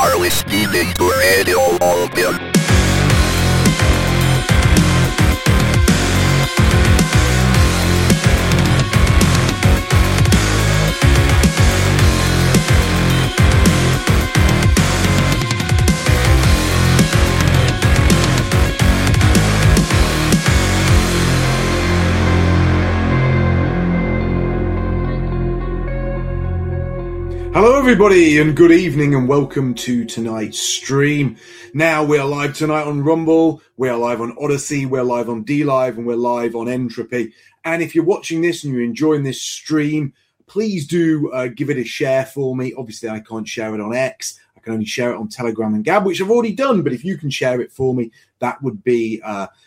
are listening to Radio Malkin. Hello everybody and good evening and welcome to tonight's stream. Now we are live tonight on Rumble, we are live on Odyssey, we're live on DLive and we're live on Entropy. And if you're watching this and you're enjoying this stream, please do give it a share for me. Obviously I can't share it on X, I can only share it on Telegram and Gab, which I've already done, but if you can share it for me, that would be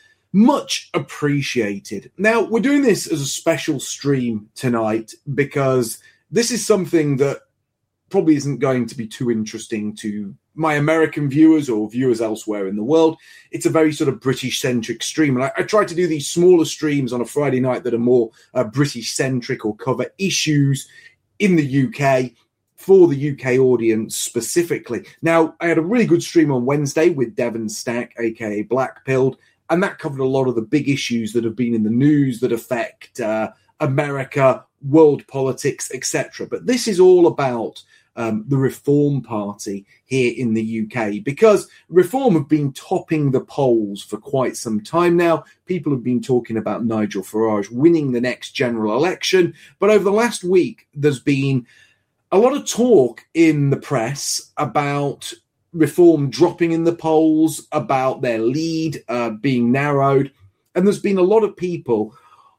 much appreciated. Now we're doing this as a special stream tonight because this is something that probably isn't going to be too interesting to my American viewers or viewers elsewhere in the world. It's a very sort of British-centric stream. And I try to do these smaller streams on a Friday night that are more British-centric or cover issues in the UK for the UK audience specifically. Now, I had a really good stream on Wednesday with Devon Stack, a.k.a. Blackpilled, and that covered a lot of the big issues that have been in the news that affect America, world politics, etc. But this is all about the Reform Party here in the UK, because Reform have been topping the polls for quite some time now. People have been talking about Nigel Farage winning the next general election. But over the last week, there's been a lot of talk in the press about Reform dropping in the polls, about their lead being narrowed. And there's been a lot of people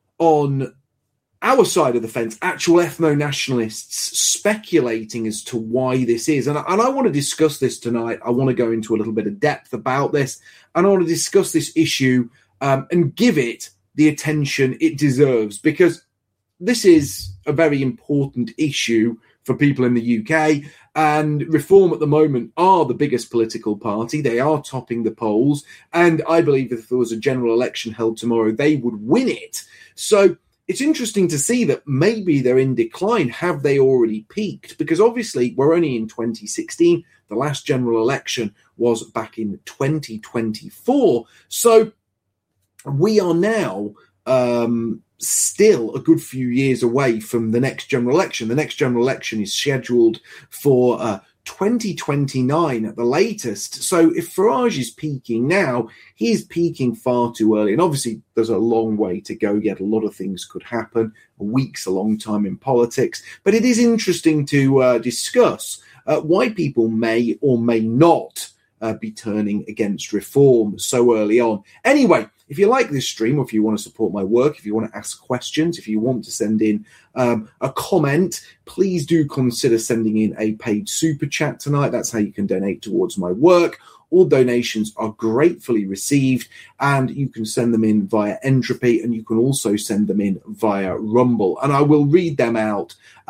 on our side of the fence, actual ethno-nationalists, speculating as to why this is. And I want to discuss this tonight. I want to go into a little bit of depth about this. And I want to discuss this issue and give it the attention it deserves, because this is a very important issue for people in the UK. And Reform at the moment are the biggest political party. They are topping the polls. And I believe if there was a general election held tomorrow, they would win it. So it's interesting to see that maybe they're in decline. Have they already peaked? Because obviously we're only in 2016. The last general election was back in 2024. So we are now still a good few years away from the next general election. The next general election is scheduled for 2029 at the latest. So if Farage is peaking now, he's peaking far too early. And obviously there's a long way to go yet. A lot of things could happen. A week's a long time in politics. But it is interesting to discuss why people may or may not be turning against Reform so early on. Anyway, if you like this stream, or if you want to support my work, if you want to ask questions, if you want to send in a comment, please do consider sending in a paid super chat tonight. That's how you can donate towards my work. All donations are gratefully received, and you can send them in via Entropy, and you can also send them in via Rumble. And I will read them out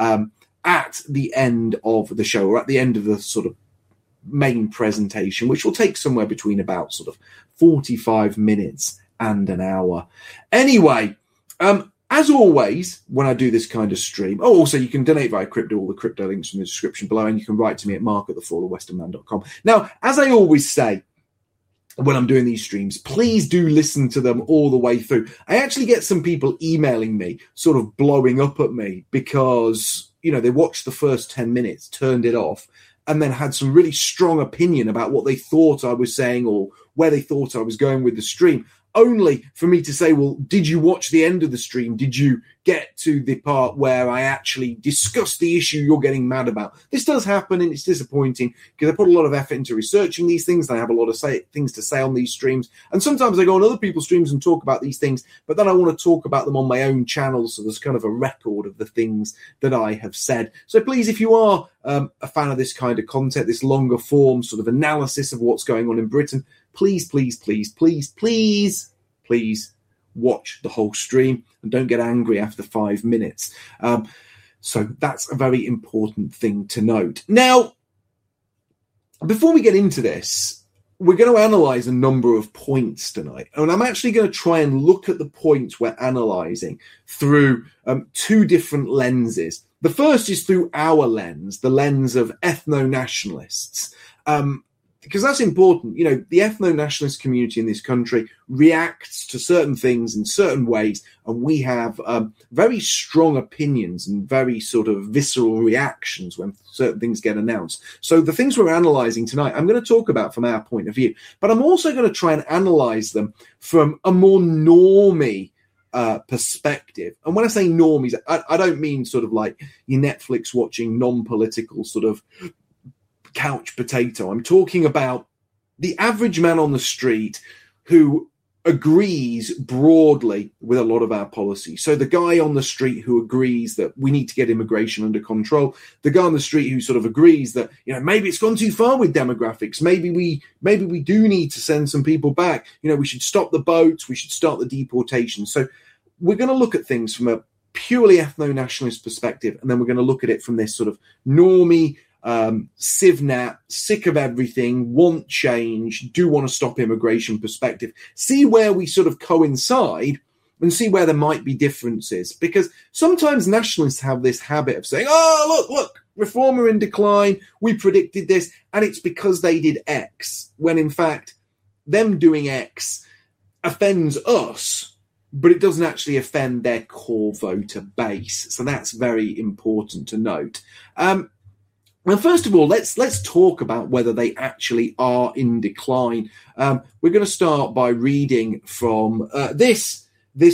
at the end of the show, or at the end of the sort of main presentation, which will take somewhere between about sort of 45 minutes and an hour. Anyway, as always, when I do this kind of stream, also you can donate via crypto, all the crypto links from the description below, and you can write to me at mark@thefallenwesternman.com. Now, as I always say when I'm doing these streams, please do listen to them all the way through. I actually get some people emailing me, sort of blowing up at me because, you know, they watched the first 10 minutes, turned it off, and then had some really strong opinion about what they thought I was saying or where they thought I was going with the stream, only for me to say, well, did you watch the end of the stream? Did you get to the part where I actually discussed the issue you're getting mad about? This does happen, and it's disappointing because I put a lot of effort into researching these things, and I have a lot of things to say on these streams. And sometimes I go on other people's streams and talk about these things, but then I want to talk about them on my own channel, so there's kind of a record of the things that I have said. So please, if you are a fan of this kind of content, this longer form sort of analysis of what's going on in Britain, please, please, please, please, please, please watch the whole stream and don't get angry after 5 minutes. So that's a very important thing to note. Now, before we get into this, we're going to analyze a number of points tonight. And I'm actually going to try and look at the points we're analyzing through two different lenses. The first is through our lens, the lens of ethno-nationalists. Because that's important. You know, the ethno-nationalist community in this country reacts to certain things in certain ways, and we have very strong opinions and very sort of visceral reactions when certain things get announced. So the things we're analysing tonight, I'm going to talk about from our point of view, but I'm also going to try and analyse them from a more normie perspective. And when I say normies, I don't mean sort of like your Netflix watching non-political sort of couch potato. I'm talking about the average man on the street who agrees broadly with a lot of our policy. So the guy on the street who agrees that we need to get immigration under control, the guy on the street who sort of agrees that, you know, maybe it's gone too far with demographics, maybe we do need to send some people back, you know, we should stop the boats, we should start the deportation. So we're going to look at things from a purely ethno-nationalist perspective, and then we're going to look at it from this sort of normie, CivNat, sick of everything, want change, do want to stop immigration perspective. See where we sort of coincide and see where there might be differences. Because sometimes nationalists have this habit of saying, oh, look, reform are in decline, we predicted this, and it's because they did X, when in fact, them doing X offends us, but it doesn't actually offend their core voter base. So that's very important to note. Well, first of all, let's talk about whether they actually are in decline. We're going to start by reading from this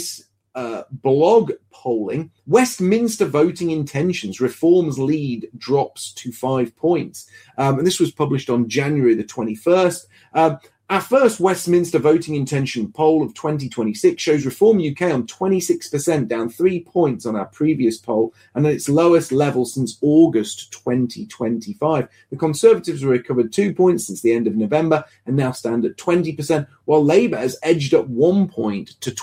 blog polling. Westminster voting intentions, reforms lead drops to 5 points. And this was published on January the 21st. Our first Westminster voting intention poll of 2026 shows Reform UK on 26%, down 3 points on our previous poll, and at its lowest level since August 2025. The Conservatives have recovered 2 points since the end of November and now stand at 20%, while Labour has edged up 1 point to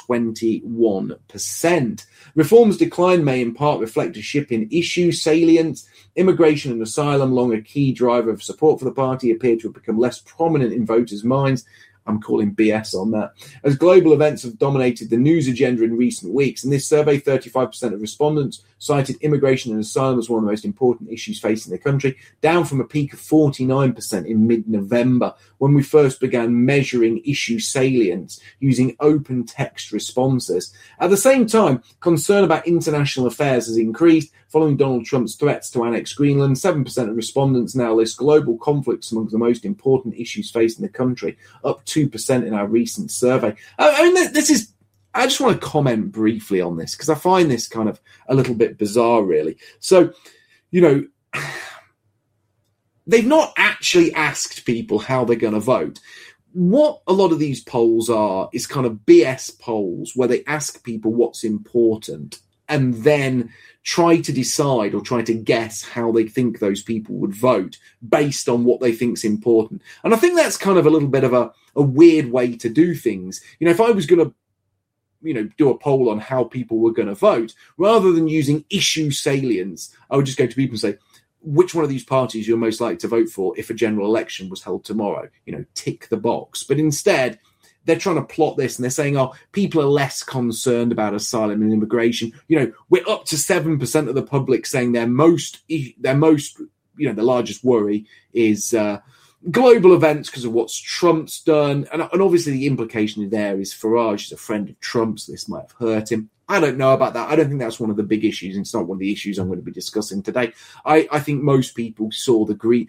21%. Reform's decline may in part reflect a shift in issue salience. Immigration and asylum, long a key driver of support for the party, appear to have become less prominent in voters' minds. I'm calling BS on that. As global events have dominated the news agenda in recent weeks, in this survey, 35% of respondents cited immigration and asylum as one of the most important issues facing the country, down from a peak of 49% in mid-November, when we first began measuring issue salience using open text responses. At the same time, concern about international affairs has increased. Following Donald Trump's threats to annex Greenland, 7% of respondents now list global conflicts among the most important issues facing the country, up 2% in our recent survey. I mean, I just want to comment briefly on this because I find this kind of a little bit bizarre, really. So, you know, they've not actually asked people how they're going to vote. What a lot of these polls are is kind of BS polls where they ask people what's important and then try to decide or try to guess how they think those people would vote based on what they think is important. And I think that's kind of a little bit of a weird way to do things. You know, if I was going to, you know, do a poll on how people were going to vote, rather than using issue salience, I would just go to people and say, which one of these parties you're most likely to vote for if a general election was held tomorrow? You know, tick the box. But instead, they're trying to plot this and they're saying, oh, people are less concerned about asylum and immigration. You know, we're up to 7% of the public saying their most, you know, the largest worry is global events because of what Trump's done. And obviously the implication there is Farage is a friend of Trump's. This might have hurt him. I don't know about that. I don't think that's one of the big issues. And it's not one of the issues I'm going to be discussing today. I think most people saw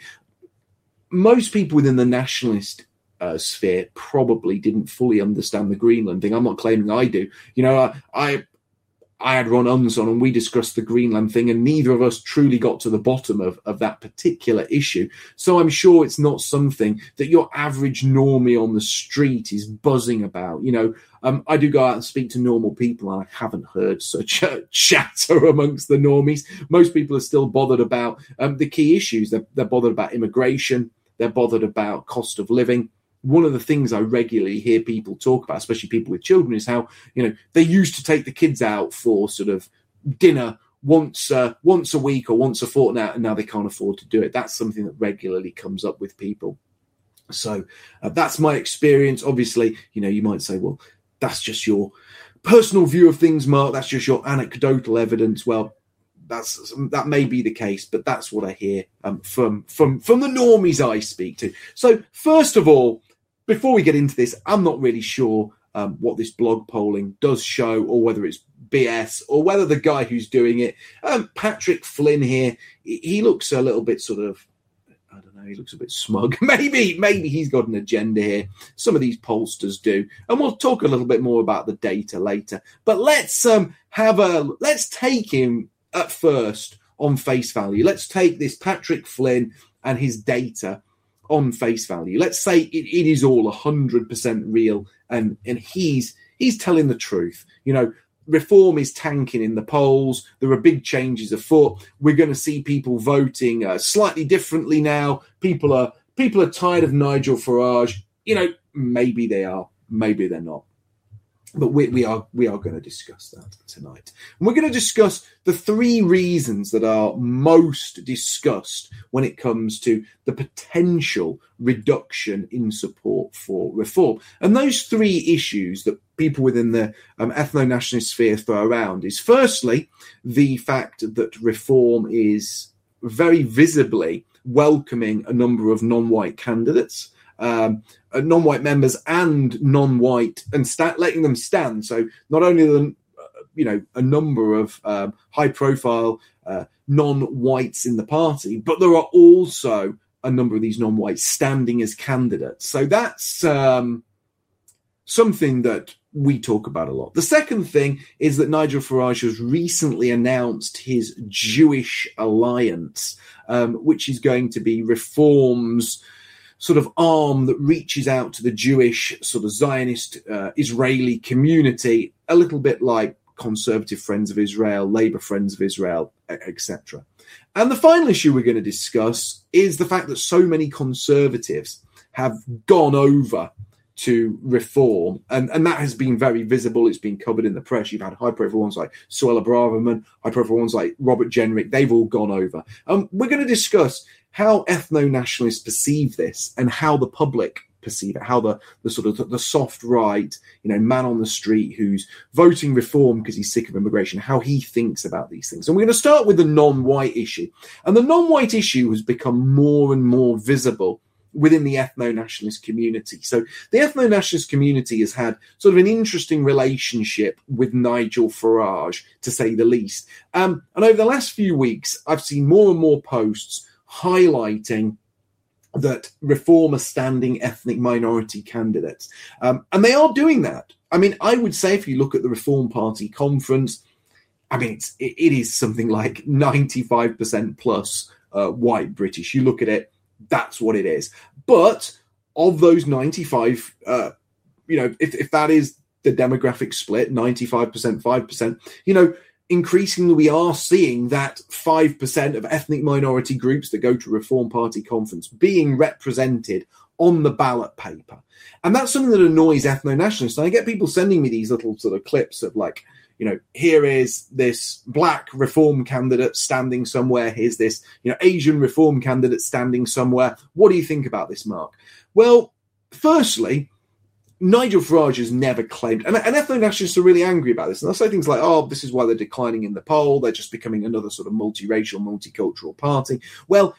most people within the nationalist sphere probably didn't fully understand the Greenland thing. I'm not claiming I do. You know, I had Ron Unz on and we discussed the Greenland thing and neither of us truly got to the bottom of that particular issue. So I'm sure it's not something that your average normie on the street is buzzing about. You know, I do go out and speak to normal people and I haven't heard such a chatter amongst the normies. Most people are still bothered about the key issues. They're bothered about immigration. They're bothered about cost of living. One of the things I regularly hear people talk about, especially people with children, is how, you know, they used to take the kids out for sort of dinner once a week or once a fortnight, and now they can't afford to do it. That's something that regularly comes up with people. So that's my experience. Obviously, you know, you might say, well, that's just your personal view of things, Mark. That's just your anecdotal evidence. Well, that may be the case, but that's what I hear from the normies I speak to. So first of all, before we get into this, I'm not really sure what this blog polling does show, or whether it's BS, or whether the guy who's doing it, Patrick Flynn here, he looks a little bit sort of, I don't know, he looks a bit smug. Maybe he's got an agenda here. Some of these pollsters do, and we'll talk a little bit more about the data later. But let's take him at first on face value. Let's take this Patrick Flynn and his data on face value. Let's say it is all 100% real, and he's telling the truth. You know, Reform is tanking in the polls. There are big changes afoot. We're going to see people voting slightly differently now. People are tired of Nigel Farage. You know, maybe they are, maybe they're not. But we are going to discuss that tonight. And we're going to discuss the three reasons that are most discussed when it comes to the potential reduction in support for reform. And those three issues that people within the ethno-nationalist sphere throw around is, firstly, the fact that reform is very visibly welcoming a number of non-white candidates, non-white members and non-white, and letting them stand. So not only a number of high-profile non-whites in the party, but there are also a number of these non-whites standing as candidates. So that's something that we talk about a lot. The second thing is that Nigel Farage has recently announced his Jewish Alliance, which is going to be Reform's sort of arm that reaches out to the Jewish sort of Zionist Israeli community, a little bit like Conservative Friends of Israel, Labour Friends of Israel, etc. And the final issue we're going to discuss is the fact that so many Conservatives have gone over to Reform, and that has been very visible. It's been covered in the press. You've had high-profile ones like Suella Braverman, high-profile ones like Robert Jenrick. They've all gone over. We're going to discuss how ethno-nationalists perceive this and how the public perceive it, how the sort of the soft right, man on the street who's voting Reform because he's sick of immigration, how he thinks about these things. And we're going to start with the non-white issue. And the non-white issue has become more and more visible within the ethno-nationalist community. So the ethno-nationalist community has had sort of an interesting relationship with Nigel Farage, to say the least. And over the last few weeks, I've seen more and more posts highlighting that Reform are standing ethnic minority candidates. And they are doing that. I mean, I would say if you look at the Reform Party conference, I mean, it is something like 95% plus white British. You look at it, that's what it is. But of those 95, if that is the demographic split, 95%, 5%, increasingly we are seeing that 5% of ethnic minority groups that go to Reform Party conference being represented on the ballot paper. And that's something that annoys ethno-nationalists. And I get people sending me these little sort of clips of like, here is this black Reform candidate standing somewhere. Here's this, Asian Reform candidate standing somewhere. What do you think about this, Mark? Well, firstly, Nigel Farage has never claimed, and ethno-nationalists are really angry about this. And they'll say things like, oh, this is why they're declining in the poll. They're just becoming another sort of multiracial, multicultural party. Well,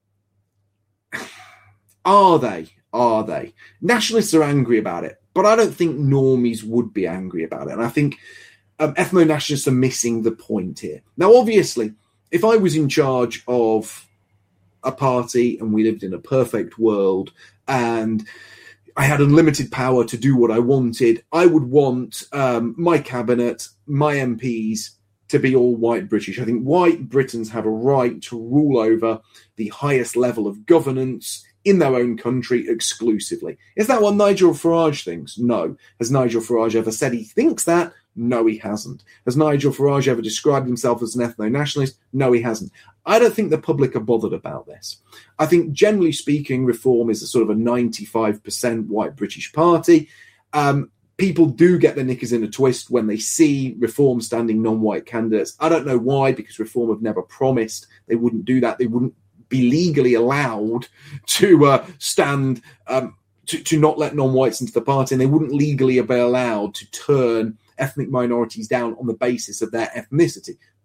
are they? Are they? Nationalists are angry about it, but I don't think normies would be angry about it. And I think ethno-nationalists are missing the point here. Now, obviously, if I was in charge of a party and we lived in a perfect world and I had unlimited power to do what I wanted, I would want my cabinet, my MPs to be all white British. I think white Britons have a right to rule over the highest level of governance in their own country exclusively. Is that what Nigel Farage thinks? No. Has Nigel Farage ever said he thinks that? No, he hasn't. Has Nigel Farage ever described himself as an ethno-nationalist? No, he hasn't. I don't think the public are bothered about this. I think, generally speaking, Reform is a sort of a 95% white British party. People do get their knickers in a twist when they see Reform standing non-white candidates. I don't know why, because Reform have never promised they wouldn't do that. They wouldn't be legally allowed to stand, to not let non-whites into the party, and they wouldn't legally be allowed to turn ethnic minorities down on the basis of their ethnicity.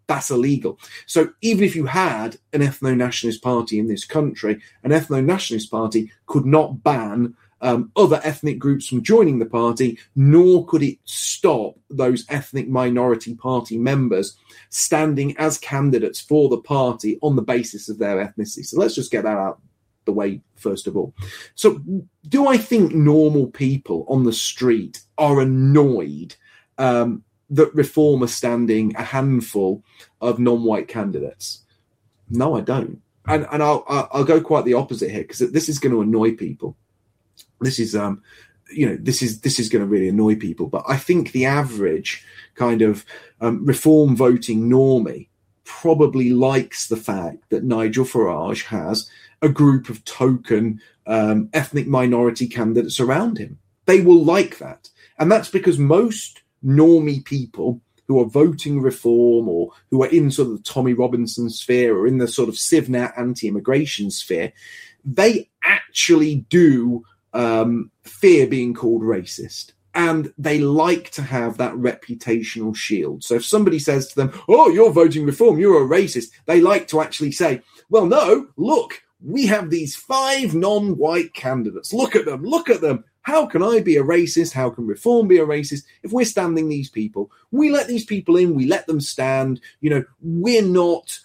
That's illegal. So even if you had an ethno-nationalist party in this country, an ethno-nationalist party could not ban other ethnic groups from joining the party, nor could it stop those ethnic minority party members standing as candidates for the party on the basis of their ethnicity. So let's just get that out the way first of all. So do I think normal people on the street are annoyed that Reform are standing a handful of non-white candidates? No, I don't. And I'll go quite the opposite here, because this is going to annoy people. This is this is going to really annoy people. But I think the average kind of Reform voting normie probably likes the fact that Nigel Farage has a group of token ethnic minority candidates around him. They will like that. And that's because most normie people who are voting Reform, or who are in sort of the Tommy Robinson sphere, or in the sort of CivNat anti-immigration sphere, they actually do fear being called racist. And they like to have that reputational shield. So if somebody says to them, oh, you're voting Reform, you're a racist, they like to actually say, well, no, look, we have these 5 non-white candidates. Look at them, look at them. How can I be a racist? How can Reform be a racist? If we're standing these people, we let these people in, we let them stand. You know, we're not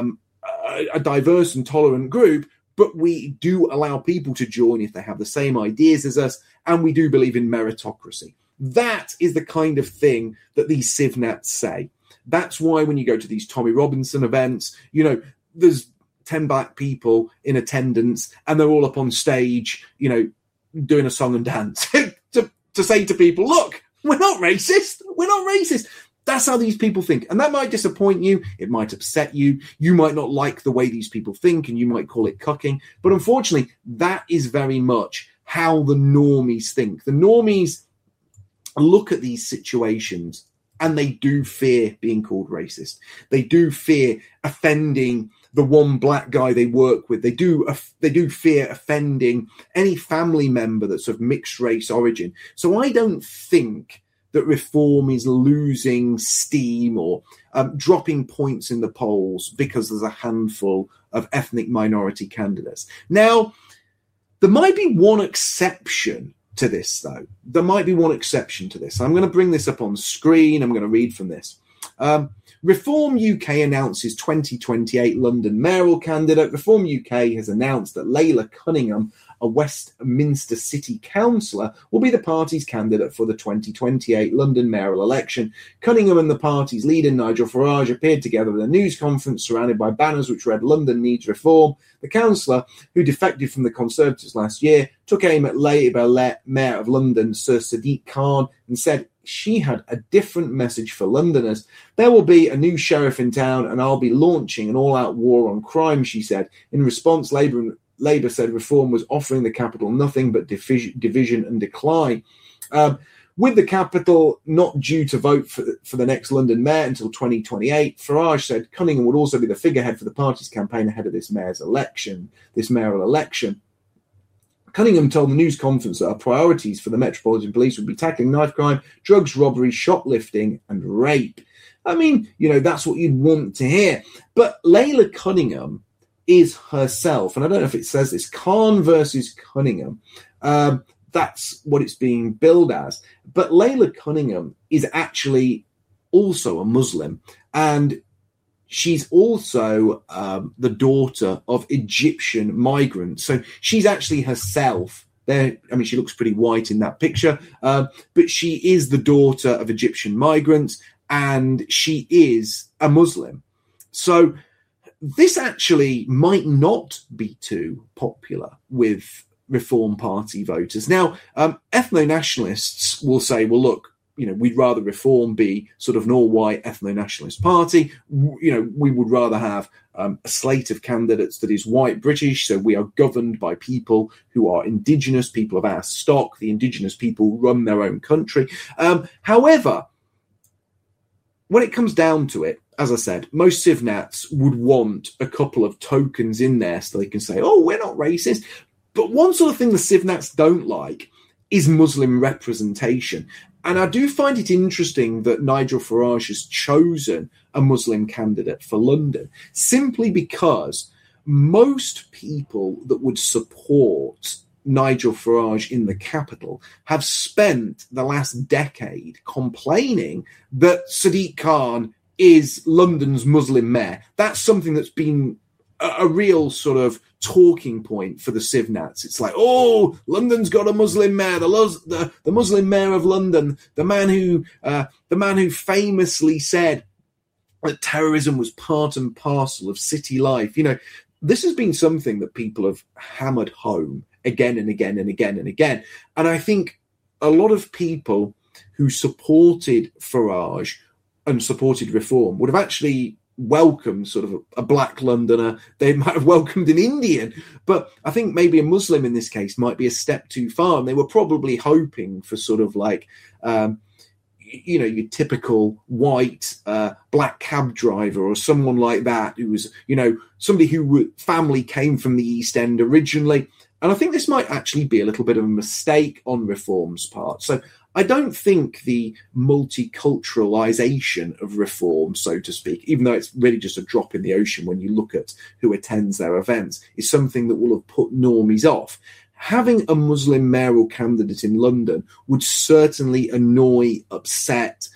a diverse and tolerant group, but we do allow people to join if they have the same ideas as us, and we do believe in meritocracy. That is the kind of thing that these CivNats say. That's why when you go to these Tommy Robinson events, you know, there's 10 black people in attendance, and they're all up on stage, you know, doing a song and dance to say to people, look, we're not racist. We're not racist. That's how these people think. And that might disappoint you. It might upset you. You might not like the way these people think, and you might call it cucking. But unfortunately, that is very much how the normies think. The normies look at these situations and they do fear being called racist. They do fear offending the one black guy they work with. They do fear offending any family member that's of mixed race origin. So I don't think that Reform is losing steam or dropping points in the polls because there's a handful of ethnic minority candidates. Now, there might be one exception to this, though. There might be one exception to this. I'm going to bring this up on screen. I'm going to read from this. Reform UK announces 2028 London mayoral candidate. Reform UK has announced that Layla Cunningham, a Westminster City councillor, will be the party's candidate for the 2028 London mayoral election. Cunningham and the party's leader, Nigel Farage, appeared together at a news conference surrounded by banners which read, London needs reform. The councillor, who defected from the Conservatives last year, took aim at Labour Mayor of London, Sir Sadiq Khan, and said she had a different message for Londoners. There will be a new sheriff in town, and I'll be launching an all-out war on crime, she said. In response, Labour said Reform was offering the capital nothing but division and decline. With the capital not due to vote for the next London mayor until 2028, Farage said Cunningham would also be the figurehead for the party's campaign ahead of this mayoral election. Cunningham told the news conference that our priorities for the Metropolitan Police would be tackling knife crime, drugs, robbery, shoplifting, and rape. I mean, you know, that's what you'd want to hear. But Layla Cunningham is herself, and I don't know if it says this, Khan versus Cunningham. That's what it's being billed as. But Layla Cunningham is actually also a Muslim, and she's also the daughter of Egyptian migrants. So she's actually herself there. I mean, she looks pretty white in that picture, but she is the daughter of Egyptian migrants, and she is a Muslim. So this actually might not be too popular with Reform Party voters. Now, ethno-nationalists will say, well, look, you know, we'd rather Reform be sort of an all-white ethno-nationalist party. You know, we would rather have a slate of candidates that is white British, so we are governed by people who are indigenous, people of our stock. The indigenous people run their own country. However, when it comes down to it, as I said, most CivNats would want a couple of tokens in there so they can say, oh, we're not racist. But one sort of thing the CivNats don't like is Muslim representation. And I do find it interesting that Nigel Farage has chosen a Muslim candidate for London, simply because most people that would support Nigel Farage in the capital have spent the last decade complaining that Sadiq Khan is London's Muslim mayor. That's something that's been a real sort of talking point for the Civnats. It's like, oh, London's got a Muslim mayor, the Muslim mayor of London, the man who famously said that terrorism was part and parcel of city life. You know, this has been something that people have hammered home again and again and again and again. And I think a lot of people who supported Farage and supported reform would have actually welcomed sort of a black Londoner. They might have welcomed an Indian, but I think maybe a Muslim in this case might be a step too far. And they were probably hoping for sort of like, your typical white black cab driver or someone like that who was, somebody who family came from the East End originally. And I think this might actually be a little bit of a mistake on Reform's part. So I don't think the multiculturalization of Reform, so to speak, even though it's really just a drop in the ocean when you look at who attends their events, is something that will have put normies off. Having a Muslim mayoral candidate in London would certainly annoy, upset,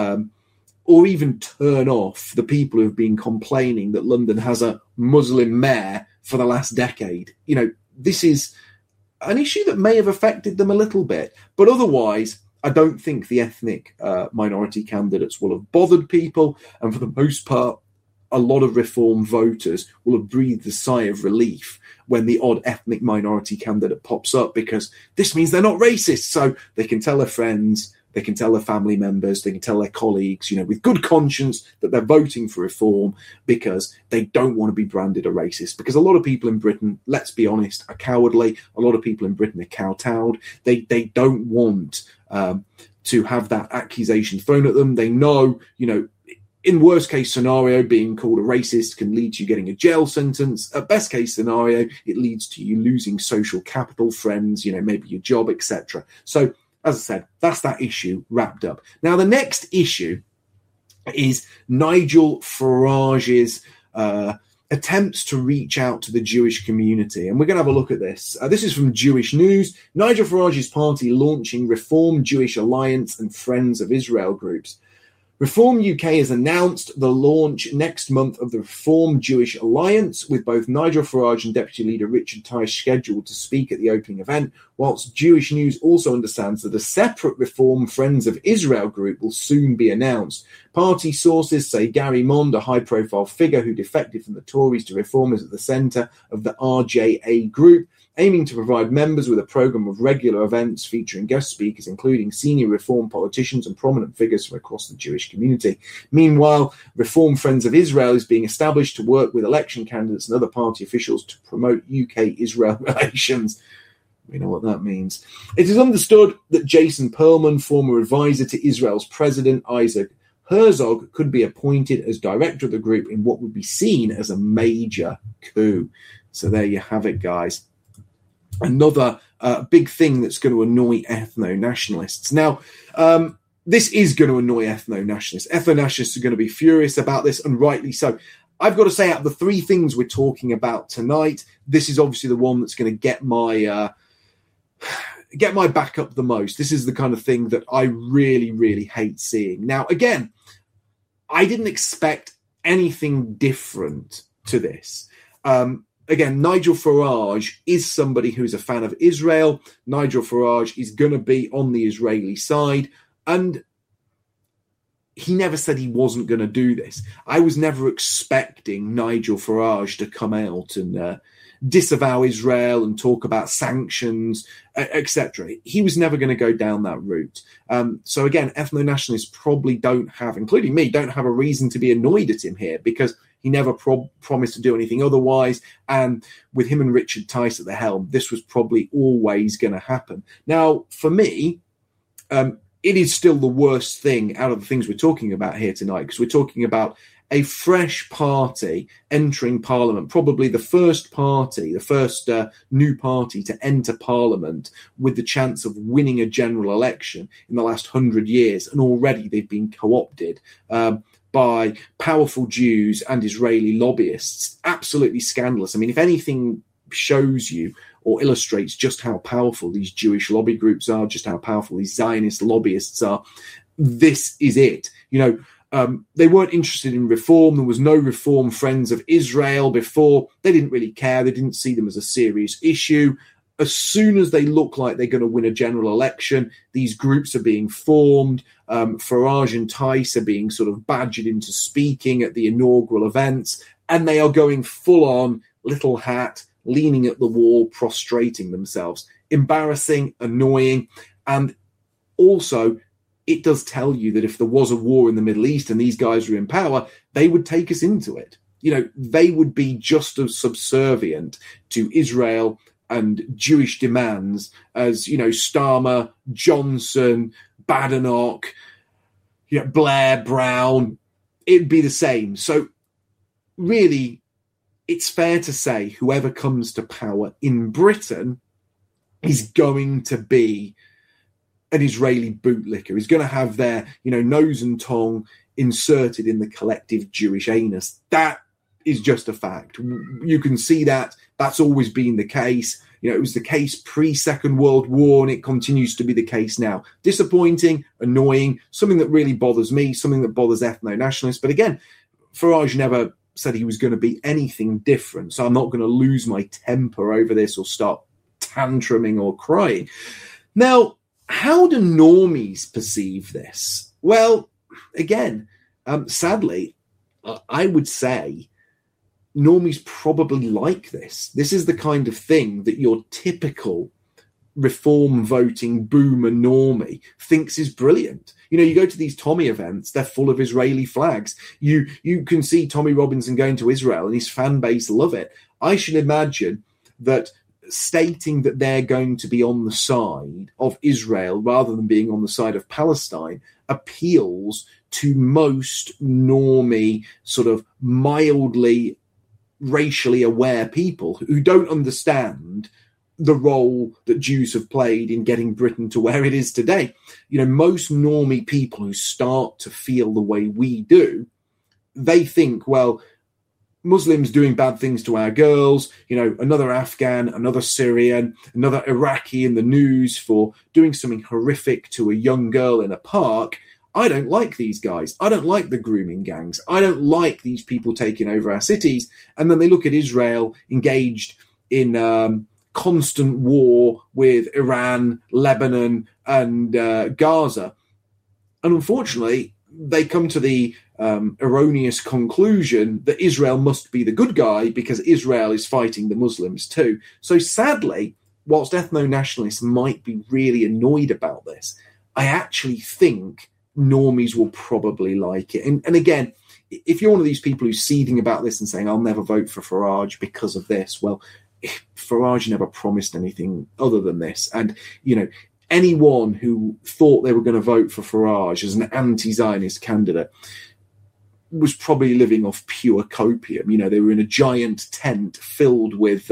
or even turn off the people who've been complaining that London has a Muslim mayor for the last decade. This is an issue that may have affected them a little bit, but otherwise, I don't think the ethnic minority candidates will have bothered people. And for the most part, a lot of Reform voters will have breathed a sigh of relief when the odd ethnic minority candidate pops up, because this means they're not racist. So they can tell their friends, they can tell their family members, they can tell their colleagues, with good conscience that they're voting for Reform because they don't want to be branded a racist. Because a lot of people in Britain, let's be honest, are cowardly. A lot of people in Britain are kowtowed. They don't want to have that accusation thrown at them. They know, in worst case scenario, being called a racist can lead to you getting a jail sentence. At best case scenario, it leads to you losing social capital, friends, maybe your job, etc. So, as I said, that's that issue wrapped up. Now, the next issue is Nigel Farage's attempts to reach out to the Jewish community. And we're going to have a look at this. This is from Jewish News. Nigel Farage's party launching Reform Jewish Alliance and Friends of Israel groups. Reform UK has announced the launch next month of the Reform Jewish Alliance, with both Nigel Farage and Deputy Leader Richard Tice scheduled to speak at the opening event, whilst Jewish News also understands that a separate Reform Friends of Israel group will soon be announced. Party sources say Gary Mond, a high-profile figure who defected from the Tories to Reform, is at the centre of the RJA group, aiming to provide members with a programme of regular events featuring guest speakers, including senior Reform politicians and prominent figures from across the Jewish community. Meanwhile, Reform Friends of Israel is being established to work with election candidates and other party officials to promote UK-Israel relations. We know what that means. It is understood that Jason Perlman, former advisor to Israel's President Isaac Herzog, could be appointed as director of the group in what would be seen as a major coup. So there you have it, guys. Another big thing that's going to annoy ethno-nationalists. Now, this is going to annoy ethno-nationalists. Ethno-nationalists are going to be furious about this, and rightly so. I've got to say, out of the three things we're talking about tonight, this is obviously the one that's going to get my back up the most. This is the kind of thing that I really, really hate seeing. Now, again, I didn't expect anything different to this. Again, Nigel Farage is somebody who's a fan of Israel. Nigel Farage is going to be on the Israeli side. And he never said he wasn't going to do this. I was never expecting Nigel Farage to come out and disavow Israel and talk about sanctions, etc. He was never going to go down that route. So again, ethno-nationalists probably don't have, including me, don't have a reason to be annoyed at him here, because he never promised to do anything otherwise. And with him and Richard Tice at the helm, this was probably always going to happen. Now, for me, it is still the worst thing out of the things we're talking about here tonight, because we're talking about a fresh party entering Parliament, probably the first new party to enter Parliament with the chance of winning a general election in the last 100 years. And already they've been co-opted by powerful Jews and Israeli lobbyists. Absolutely scandalous. I mean, if anything shows you or illustrates just how powerful these Jewish lobby groups are, just how powerful these Zionist lobbyists are, this is it. They weren't interested in reform. There was no Reform Friends of Israel before. They didn't really care. They didn't see them as a serious issue. As soon as they look like they're going to win a general election, these groups are being formed. Farage and Tice are being sort of badgered into speaking at the inaugural events, and they are going full on little hat, leaning at the wall, prostrating themselves. Embarrassing, annoying, and also it does tell you that if there was a war in the Middle East and these guys were in power, they would take us into it. They would be just as subservient to Israel and Jewish demands as, Starmer, Johnson, Badenoch, Blair, Brown. It'd be the same. So really, it's fair to say whoever comes to power in Britain is going to be an Israeli bootlicker. He's going to have their, nose and tongue inserted in the collective Jewish anus. That is just a fact. You can see that. That's always been the case. It was the case pre-Second World War, and it continues to be the case now. Disappointing, annoying, something that really bothers me, something that bothers ethno-nationalists. But again, Farage never said he was going to be anything different, so I'm not going to lose my temper over this or start tantruming or crying. Now, how do normies perceive this? Well, again, sadly, I would say normies probably like this. This is the kind of thing that your typical reform voting boomer normie thinks is brilliant. You go to these Tommy events, they're full of Israeli flags. You can see Tommy Robinson going to Israel and his fan base love it. I should imagine that stating that they're going to be on the side of Israel rather than being on the side of Palestine appeals to most normie, sort of mildly racially aware people who don't understand the role that Jews have played in getting Britain to where it is today. Most normie people who start to feel the way we do, they think, well, Muslims doing bad things to our girls, another Afghan, another Syrian, another Iraqi in the news for doing something horrific to a young girl in a park. I don't like these guys. I don't like the grooming gangs. I don't like these people taking over our cities. And then they look at Israel engaged in constant war with Iran, Lebanon, and Gaza. And unfortunately, they come to the erroneous conclusion that Israel must be the good guy because Israel is fighting the Muslims too. So sadly, whilst ethno-nationalists might be really annoyed about this, I actually think normies will probably like it. And again, if you're one of these people who's seething about this and saying, I'll never vote for Farage because of this, well, Farage never promised anything other than this. And, anyone who thought they were going to vote for Farage as an anti-Zionist candidate was probably living off pure copium. They were in a giant tent filled with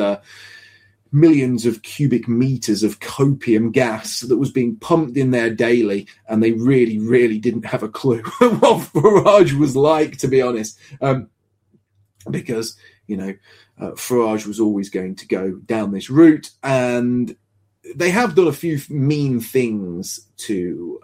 millions of cubic meters of copium gas that was being pumped in there daily, and they really, really didn't have a clue what Farage was like, to be honest, because, Farage was always going to go down this route, and they have done a few mean things to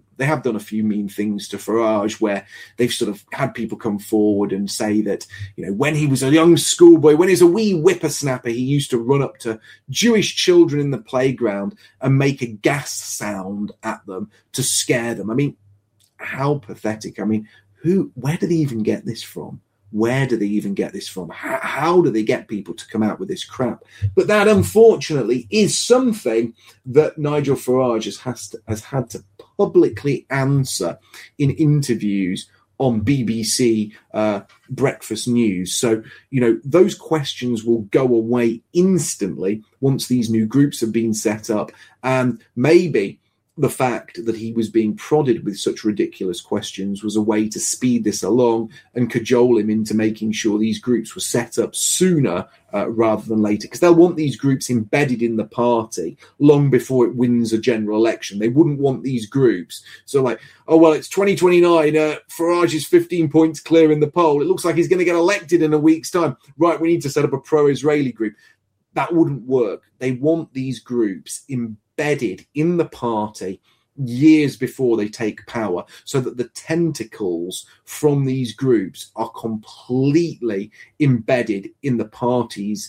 Farage, where they've sort of had people come forward and say that, when he was a young schoolboy, when he was a wee whippersnapper, he used to run up to Jewish children in the playground and make a gas sound at them to scare them. I mean, how pathetic. I mean, where did they even get this from? Where do they even get this from? How do they get people to come out with this crap? But that, unfortunately, is something that Nigel Farage has had to publicly answer in interviews on BBC Breakfast News. So, those questions will go away instantly once these new groups have been set up. And maybe the fact that he was being prodded with such ridiculous questions was a way to speed this along and cajole him into making sure these groups were set up sooner rather than later, because they'll want these groups embedded in the party long before it wins a general election. They wouldn't want these groups. So like, oh, well, it's 2029. Farage is 15 points clear in the poll. It looks like he's going to get elected in a week's time. Right, we need to set up a pro-Israeli group. That wouldn't work. They want these groups embedded in the party years before they take power, so that the tentacles from these groups are completely embedded in the party's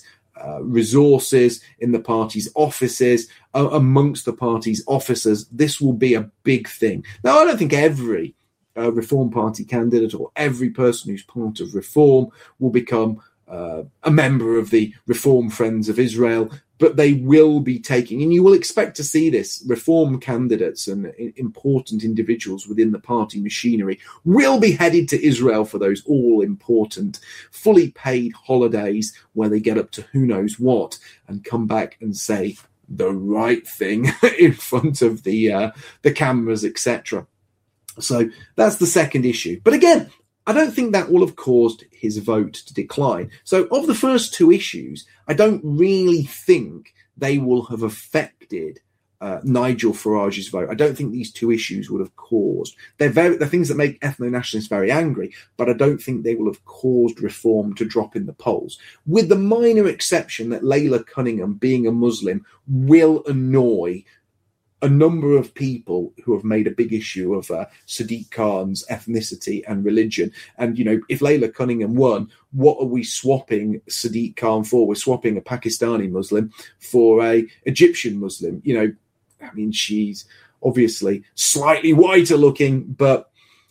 resources, in the party's offices, amongst the party's officers. This will be a big thing. Now, I don't think every Reform Party candidate or every person who's part of Reform will become a member of the Reform Friends of Israel, but they will be taking, and you will expect to see this, Reform candidates and important individuals within the party machinery will be headed to Israel for those all-important, fully paid holidays where they get up to who knows what and come back and say the right thing in front of the cameras, etc. So that's the second issue. But again, I don't think that will have caused his vote to decline. So of the first two issues, I don't really think they will have affected Nigel Farage's vote. I don't think these two issues would have caused. They're things that make ethno-nationalists very angry, but I don't think they will have caused Reform to drop in the polls, with the minor exception that Leila Cunningham, being a Muslim, will annoy a number of people who have made a big issue of Sadiq Khan's ethnicity and religion. And, you know, if Leila Cunningham won, what are we swapping Sadiq Khan for? We're swapping a Pakistani Muslim for a Egyptian Muslim. You know, I mean, she's obviously slightly whiter looking, but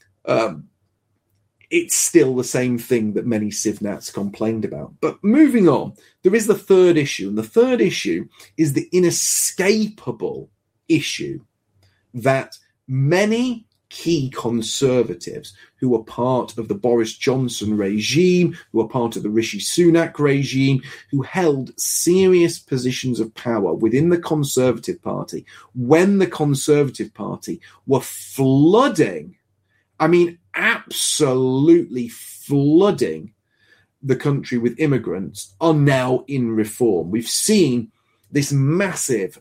it's still the same thing that many Civnats complained about. But moving on, there is the third issue. And the third issue is the inescapable issue that many key conservatives who were part of the Boris Johnson regime, who were part of the Rishi Sunak regime, who held serious positions of power within the Conservative Party, when the Conservative Party were flooding, I mean, absolutely flooding the country with immigrants, are now in Reform. We've seen this massive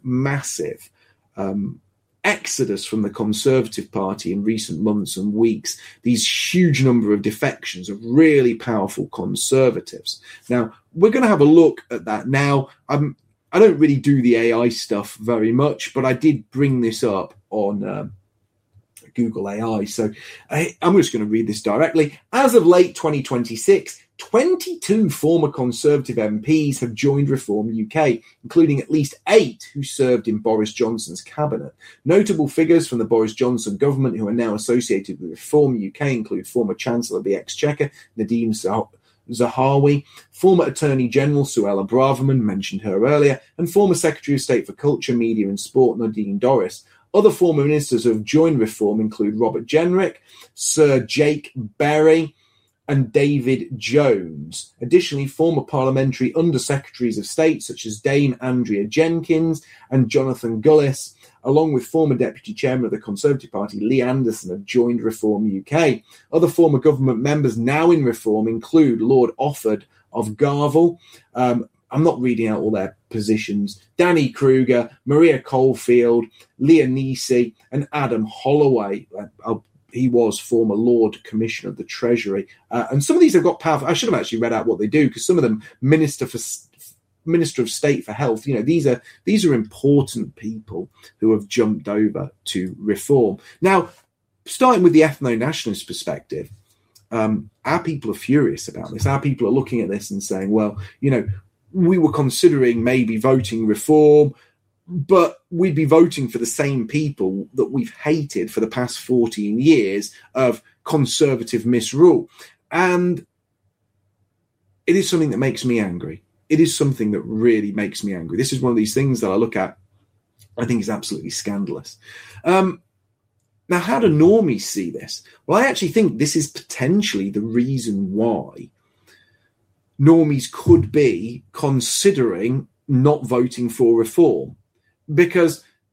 exodus from the Conservative Party in recent months and weeks, these huge number of defections of really powerful Conservatives. Now, we're going to have a look at that now. I don't really do the AI stuff very much, but I did bring this up on Google AI. So I'm just going to read this directly. As of late 2026, 22 former Conservative MPs have joined Reform UK, including at least 8 who served in Boris Johnson's cabinet. Notable figures from the Boris Johnson government who are now associated with Reform UK include former Chancellor of the Exchequer, Nadhim Zahawi, former Attorney General Suella Braverman, mentioned her earlier, and former Secretary of State for Culture, Media and Sport, Nadine Dorries. Other former ministers who have joined Reform include Robert Jenrick, Sir Jake Berry, and David Jones. Additionally, former parliamentary undersecretaries of state such as Dame Andrea Jenkins and Jonathan Gullis, along with former deputy chairman of the Conservative Party Lee Anderson, have joined Reform UK. Other former government members now in Reform include Lord Offord of Garvel. I'm not reading out all their positions. Danny Kruger, Maria Caulfield, Leah Nisi, and Adam Holloway. He was former Lord Commissioner of the Treasury. And some of these have got powerful. I should have actually read out what they do, because some of them, Minister of State for Health, you know, these are important people who have jumped over to Reform. Now, starting with the ethno-nationalist perspective, our people are furious about this. Our people are looking at this and saying, well, you know, we were considering maybe voting Reform, but we'd be voting for the same people that we've hated for the past 14 years of Conservative misrule. And it is something that makes me angry. It is something that really makes me angry. This is one of these things that I look at, I think is absolutely scandalous. Now, how do normies see this? Well, I actually think this is potentially the reason why normies could be considering not voting for Reform. Because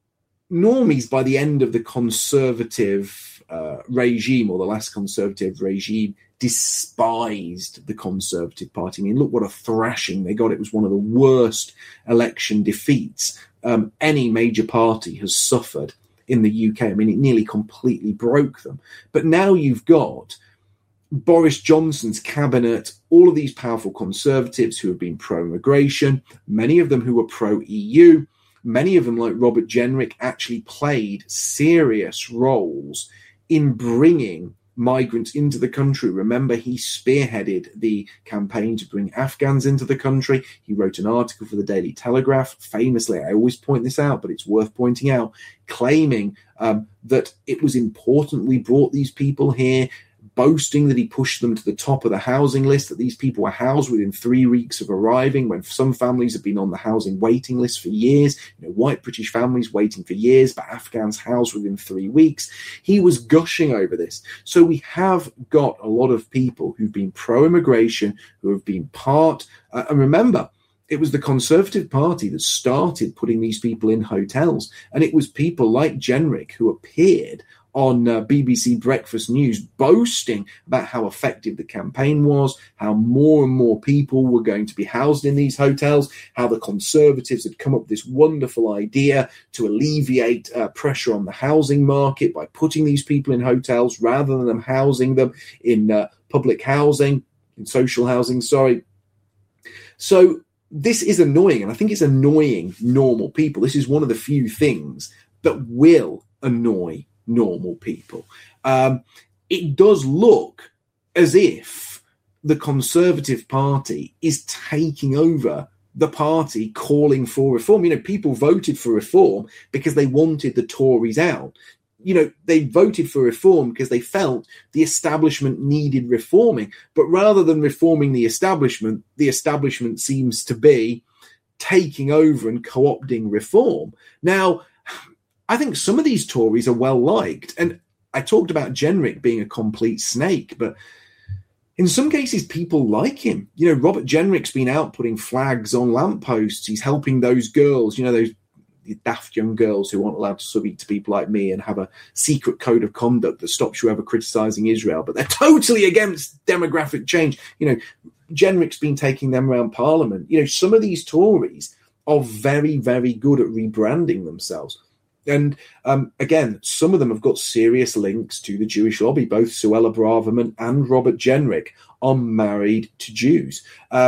normies by the end of the Conservative regime, or the last Conservative regime, despised the Conservative Party. I mean, look what a thrashing they got. It was one of the worst election defeats any major party has suffered in the UK. I mean, it nearly completely broke them. But now you've got Boris Johnson's cabinet, all of these powerful Conservatives who have been pro-immigration, many of them who were pro-EU, many of them, like Robert Jenrick, actually played serious roles in bringing migrants into the country. Remember, he spearheaded the campaign to bring Afghans into the country. He wrote an article for the Daily Telegraph, famously, I always point this out, but it's worth pointing out, claiming that it was important we brought these people here, boasting that he pushed them to the top of the housing list, that these people were housed within 3 weeks of arriving, when some families have been on the housing waiting list for years, white British families waiting for years, but Afghans housed within 3 weeks. He was gushing over this. So we have got a lot of people who've been pro-immigration, who have been part, and remember, it was the Conservative Party that started putting these people in hotels, and it was people like Jenrick who appeared on BBC Breakfast News boasting about how effective the campaign was, how more and more people were going to be housed in these hotels, how the Conservatives had come up with this wonderful idea to alleviate pressure on the housing market by putting these people in hotels rather than them housing them in public housing, in social housing, sorry. So this is annoying, and I think it's annoying normal people. This is one of the few things that will annoy normal people. It does look as if the Conservative Party is taking over the party calling for reform. People voted for reform because they wanted the Tories out. They voted for reform because they felt the establishment needed reforming. But rather than reforming the establishment seems to be taking over and co-opting reform. Now, I think some of these Tories are well liked. And I talked about Jenrick being a complete snake, but in some cases, people like him. Robert Jenrick's been out putting flags on lampposts. He's helping those girls, those daft young girls who aren't allowed to speak to people like me and have a secret code of conduct that stops you ever criticizing Israel, but they're totally against demographic change. Jenrick's been taking them around Parliament. Some of these Tories are very, very good at rebranding themselves. And again, some of them have got serious links to the Jewish lobby. Both Suella Braverman and Robert Jenrick are married to Jews.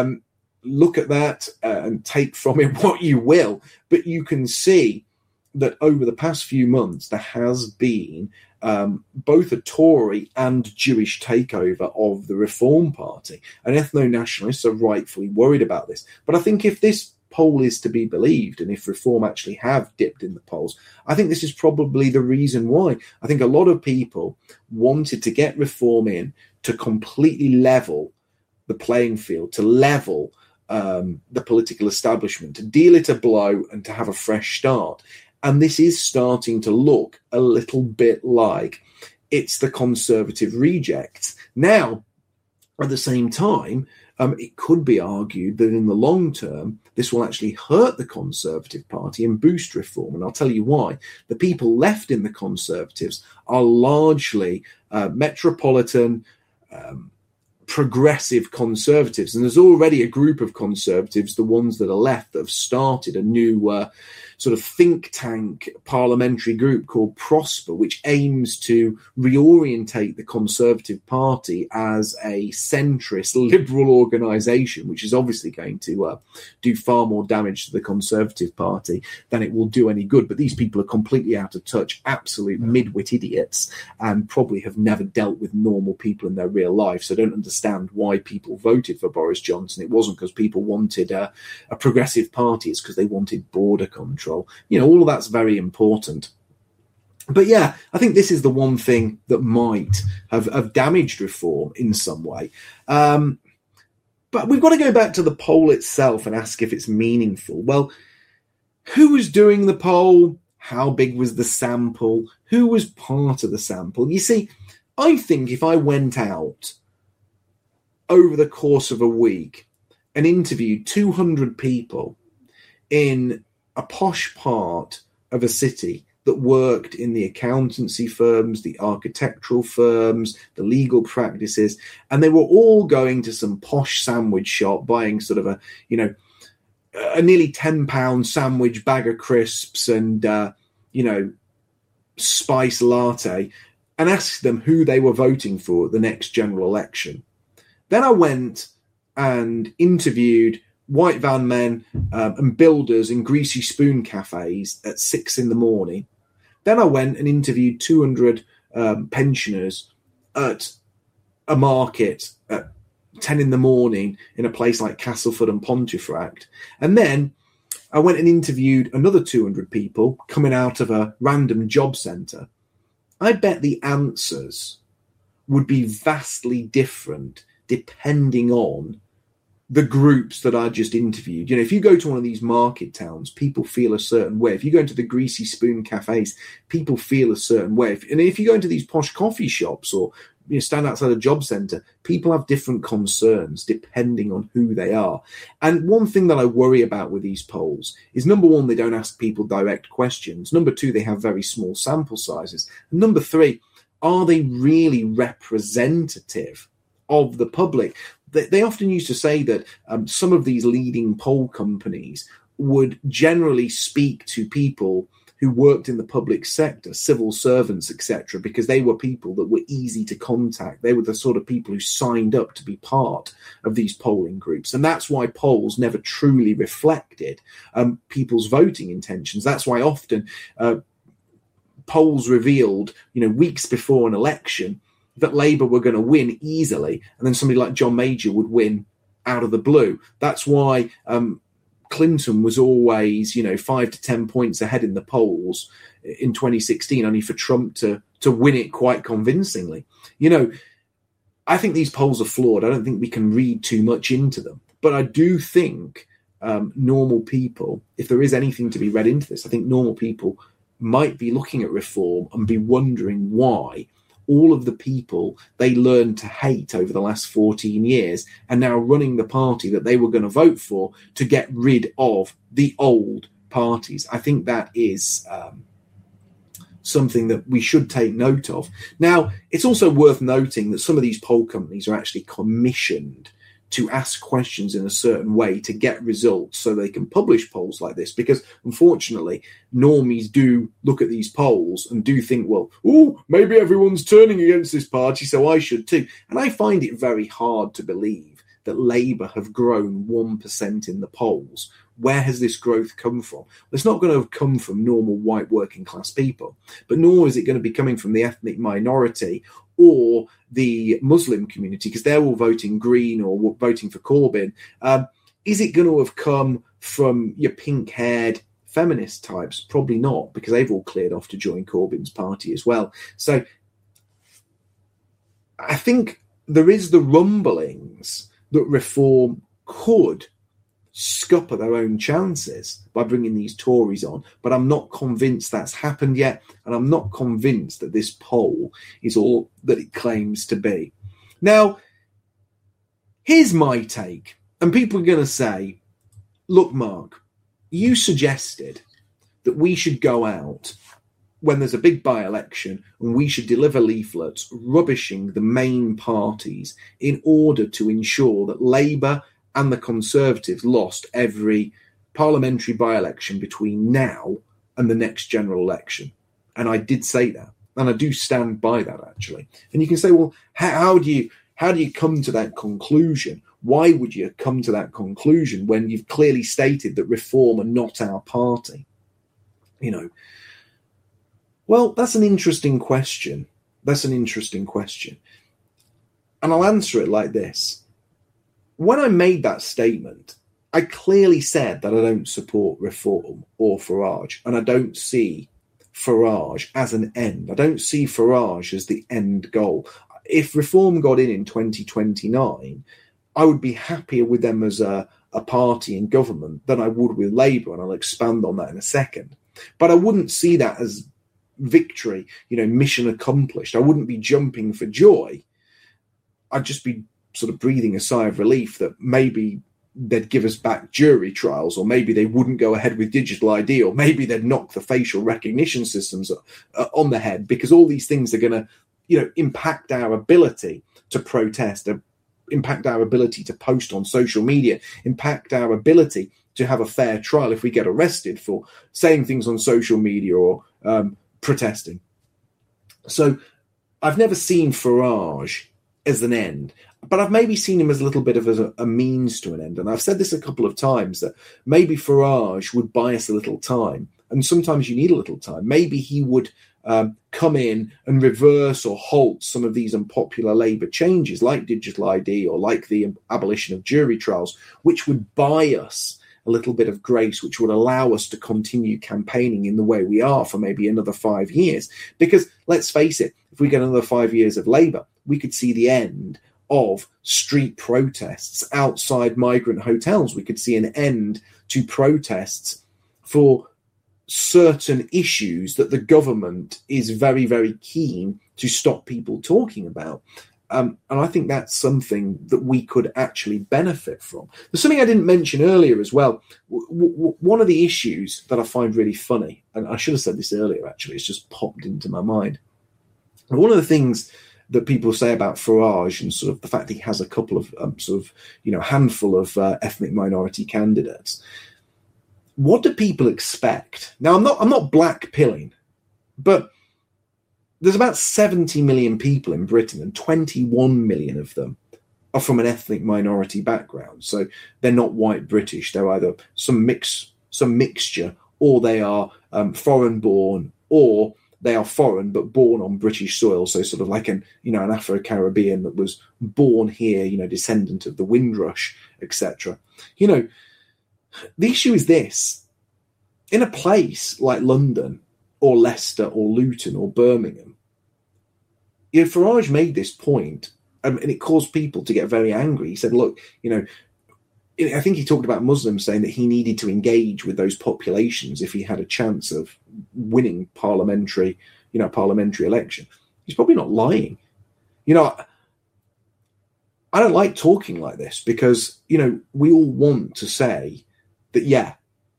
Look at that and take from it what you will. But you can see that over the past few months, there has been both a Tory and Jewish takeover of the Reform Party. And ethno-nationalists are rightfully worried about this. But I think if this poll is to be believed, and if Reform actually have dipped in the polls, I think this is probably the reason why. I think a lot of people wanted to get Reform in to completely level the playing field, to level the political establishment, to deal it a blow and to have a fresh start. And this is starting to look a little bit like it's the Conservative rejects. Now, at the same time, it could be argued that in the long term, this will actually hurt the Conservative Party and boost Reform. And I'll tell you why. The people left in the Conservatives are largely metropolitan, progressive Conservatives. And there's already a group of Conservatives, the ones that are left, that have started a new sort of think tank parliamentary group called Prosper, which aims to reorientate the Conservative Party as a centrist liberal organisation, which is obviously going to do far more damage to the Conservative Party than it will do any good. But these people are completely out of touch, absolute midwit idiots, and probably have never dealt with normal people in their real life. So don't understand why people voted for Boris Johnson. It wasn't because people wanted a progressive party. It's because they wanted border control. All of that's very important. But yeah, I think this is the one thing that might have damaged Reform in some way. But we've got to go back to the poll itself and ask if it's meaningful. Well, who was doing the poll? How big was the sample? Who was part of the sample? You see, I think if I went out over the course of a week and interviewed 200 people in a posh part of a city that worked in the accountancy firms, the architectural firms, the legal practices, and they were all going to some posh sandwich shop buying sort of a nearly £10 sandwich, bag of crisps and, spice latte, and asked them who they were voting for at the next general election. Then I went and interviewed white van men and builders in greasy spoon cafes at 6 a.m. Then I went and interviewed 200 pensioners at a market at 10 a.m. in a place like Castleford and Pontefract. And then I went and interviewed another 200 people coming out of a random job centre. I bet the answers would be vastly different depending on the groups that I just interviewed. If you go to one of these market towns, people feel a certain way. If you go into the greasy spoon cafes, people feel a certain way. And if you go into these posh coffee shops or stand outside a job centre, people have different concerns depending on who they are. And one thing that I worry about with these polls is, number one, they don't ask people direct questions. Number two, they have very small sample sizes. And number three, are they really representative of the public? They often used to say that some of these leading poll companies would generally speak to people who worked in the public sector, civil servants, etc., because they were people that were easy to contact. They were the sort of people who signed up to be part of these polling groups. And that's why polls never truly reflected people's voting intentions. That's why often polls revealed, weeks before an election, that Labour were going to win easily, and then somebody like John Major would win out of the blue. That's why Clinton was always, 5 to 10 points ahead in the polls in 2016, only for Trump to win it quite convincingly. I think these polls are flawed. I don't think we can read too much into them. But I do think normal people, if there is anything to be read into this, I think normal people might be looking at reform and be wondering why all of the people they learned to hate over the last 14 years are now running the party that they were going to vote for to get rid of the old parties. I think that is something that we should take note of. Now, it's also worth noting that some of these poll companies are actually commissioned to ask questions in a certain way to get results so they can publish polls like this, because unfortunately normies do look at these polls and do think, well, maybe everyone's turning against this party, so I should too. And I find it very hard to believe that Labour have grown 1% in the polls. Where has this growth come from? It's not going to have come from normal white working class people, but nor is it going to be coming from the ethnic minority or the Muslim community, because they're all voting Green or voting for Corbyn. Is it going to have come from your pink-haired feminist types? Probably not, because they've all cleared off to join Corbyn's party as well. So I think there is the rumblings that Reform could scupper their own chances by bringing these Tories on, but I'm not convinced that's happened yet, and I'm not convinced that this poll is all that it claims to be. Now, here's my take, and people are going to say, look, Mark, you suggested that we should go out when there's a big by-election and we should deliver leaflets rubbishing the main parties in order to ensure that Labour and the Conservatives lost every parliamentary by-election between now and the next general election. And I did say that, and I do stand by that, actually. And you can say, well, how do you come to that conclusion? Why would you come to that conclusion when you've clearly stated that Reform are not our party? Well, that's an interesting question. And I'll answer it like this. When I made that statement, I clearly said that I don't support Reform or Farage, and I don't see Farage as an end. I don't see Farage as the end goal. If Reform got in 2029, I would be happier with them as a party in government than I would with Labour, and I'll expand on that in a second. But I wouldn't see that as victory, mission accomplished. I wouldn't be jumping for joy. I'd just be sort of breathing a sigh of relief that maybe they'd give us back jury trials, or maybe they wouldn't go ahead with digital ID, or maybe they'd knock the facial recognition systems on the head, because all these things are going to, impact our ability to protest, impact our ability to post on social media, impact our ability to have a fair trial if we get arrested for saying things on social media or protesting. So I've never seen Farage as an end, but I've maybe seen him as a little bit of a means to an end. And I've said this a couple of times, that maybe Farage would buy us a little time. And sometimes you need a little time. Maybe he would come in and reverse or halt some of these unpopular Labour changes, like digital ID or like the abolition of jury trials, which would buy us a little bit of grace, which would allow us to continue campaigning in the way we are for maybe another 5 years. Because let's face it, if we get another 5 years of Labour, we could see the end of street protests outside migrant hotels. We could see an end to protests for certain issues that the government is very, very keen to stop people talking about. And I think that's something that we could actually benefit from. There's something I didn't mention earlier as well. One of the issues that I find really funny, and I should have said this earlier, actually, it's just popped into my mind. One of the things that people say about Farage and sort of the fact that he has a couple of handful of ethnic minority candidates. What do people expect? Now, I'm not blackpilling, but there's about 70 million people in Britain, and 21 million of them are from an ethnic minority background. So they're not white British. They're either some mixture, or they are foreign born, or they are foreign but born on British soil. So sort of like an Afro-Caribbean that was born here, descendant of the Windrush, etc. The issue is this: in a place like London or Leicester or Luton or Birmingham, Farage made this point, and it caused people to get very angry. He said, look, I think he talked about Muslims, saying that he needed to engage with those populations if he had a chance of winning parliamentary election. He's probably not lying. I don't like talking like this because, we all want to say that, yeah,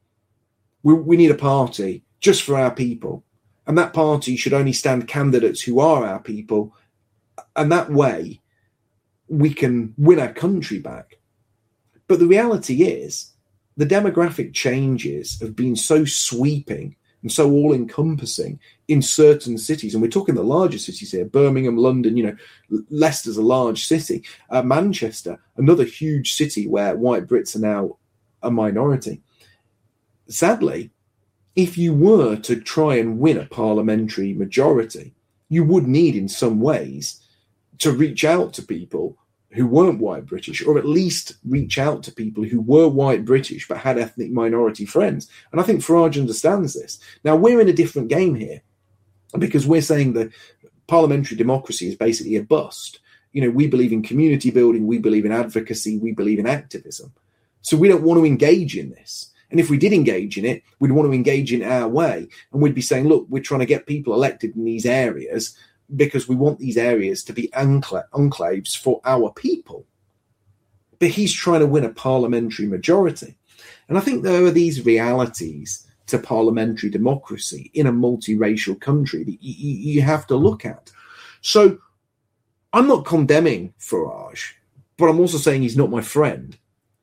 we need a party just for our people. And that party should only stand candidates who are our people. And that way we can win our country back. But the reality is the demographic changes have been so sweeping and so all-encompassing in certain cities. And we're talking the larger cities here: Birmingham, London, Leicester's a large city. Manchester, another huge city where white Brits are now a minority. Sadly, if you were to try and win a parliamentary majority, you would need in some ways to reach out to people who weren't white British, or at least reach out to people who were white British but had ethnic minority friends. And I think Farage understands this. Now, we're in a different game here because we're saying that parliamentary democracy is basically a bust. We believe in community building, we believe in advocacy, we believe in activism. So we don't want to engage in this. And if we did engage in it, we'd want to engage in it our way. And we'd be saying, look, we're trying to get people elected in these areas because we want these areas to be enclaves for our people. But he's trying to win a parliamentary majority. And I think there are these realities to parliamentary democracy in a multiracial country that you have to look at. So I'm not condemning Farage, but I'm also saying he's not my friend.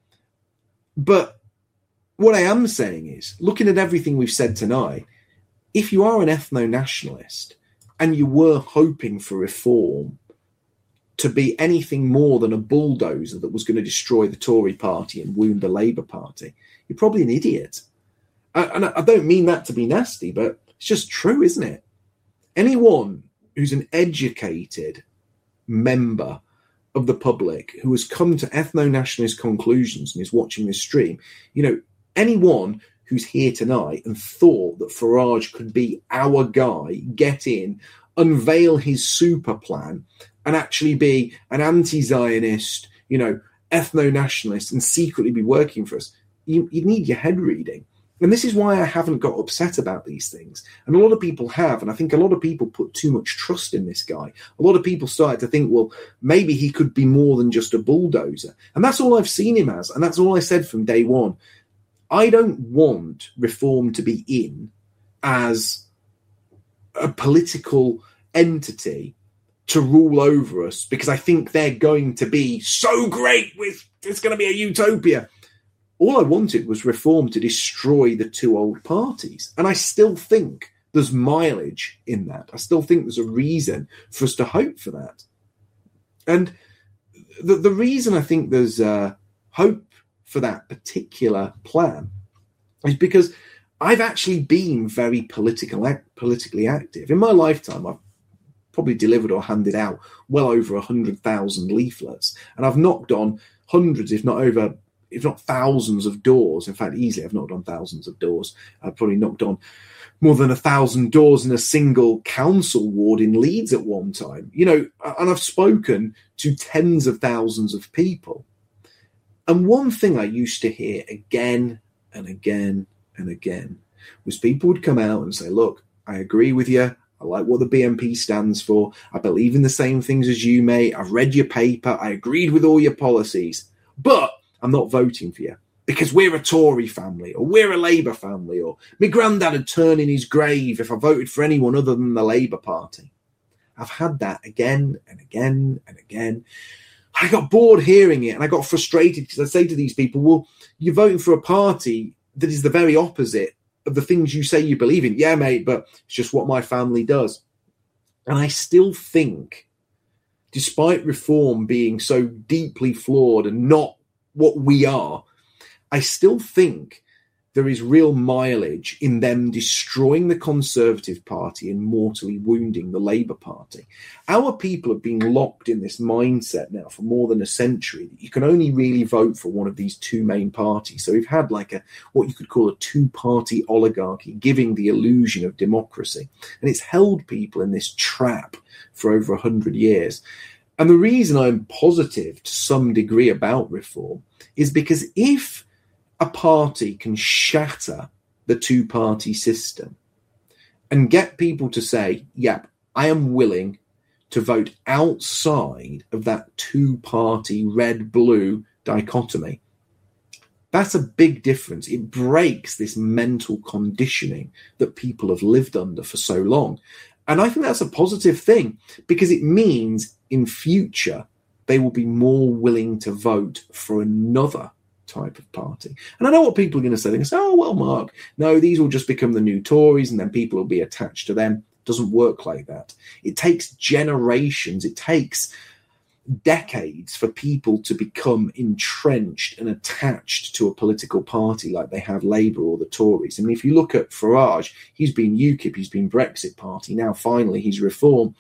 But what I am saying is, looking at everything we've said tonight, if you are an ethno-nationalist and you were hoping for reform to be anything more than a bulldozer that was going to destroy the Tory party and wound the Labour Party, you're probably an idiot. And I don't mean that to be nasty, but it's just true, isn't it? Anyone who's an educated member of the public who has come to ethno-nationalist conclusions and is watching this stream, anyone who's here tonight and thought that Farage could be our guy, get in, unveil his super plan, and actually be an anti-Zionist, ethno-nationalist, and secretly be working for us, you need your head reading. And this is why I haven't got upset about these things. And a lot of people have. And I think a lot of people put too much trust in this guy. A lot of people started to think, well, maybe he could be more than just a bulldozer. And that's all I've seen him as. And that's all I said from day one. I don't want Reform to be in as a political entity to rule over us because I think they're going to be so great. It's going to be a utopia. All I wanted was Reform to destroy the two old parties. And I still think there's mileage in that. I still think there's a reason for us to hope for that. And the reason I think there's hope for that particular plan is because I've actually been very politically active. In my lifetime, I've probably delivered or handed out well over 100,000 leaflets. And I've knocked on hundreds, if not thousands of doors. In fact, easily I've knocked on thousands of doors. I've probably knocked on more than 1,000 doors in a single council ward in Leeds at one time. And I've spoken to tens of thousands of people. And one thing I used to hear again and again and again was people would come out and say, look, I agree with you. I like what the BNP stands for. I believe in the same things as you, mate. I've read your paper. I agreed with all your policies. But I'm not voting for you because we're a Tory family or we're a Labour family or my granddad would turn in his grave if I voted for anyone other than the Labour Party. I've had that again and again and again. I got bored hearing it and I got frustrated because I say to these people, well, you're voting for a party that is the very opposite of the things you say you believe in. Yeah, mate, but it's just what my family does. And I still think, despite Reform being so deeply flawed and not what we are, I still think there is real mileage in them destroying the Conservative Party and mortally wounding the Labour Party. Our people have been locked in this mindset now for more than a century that you can only really vote for one of these two main parties. So we've had what you could call a two-party oligarchy, giving the illusion of democracy. And it's held people in this trap for over 100 years. And the reason I'm positive to some degree about Reform is because if a party can shatter the two-party system and get people to say, yep, I am willing to vote outside of that two-party red-blue dichotomy, that's a big difference. It breaks this mental conditioning that people have lived under for so long. And I think that's a positive thing because it means in future they will be more willing to vote for another type of party. And I know what people are going to say. They're going to say, oh, well, Mark, no, these will just become the new Tories and then people will be attached to them. It doesn't work like that. It takes generations. It takes decades for people to become entrenched and attached to a political party like they have Labour or the Tories. I mean, if you look at Farage, he's been UKIP, he's been Brexit Party. Now, finally, he's Reform.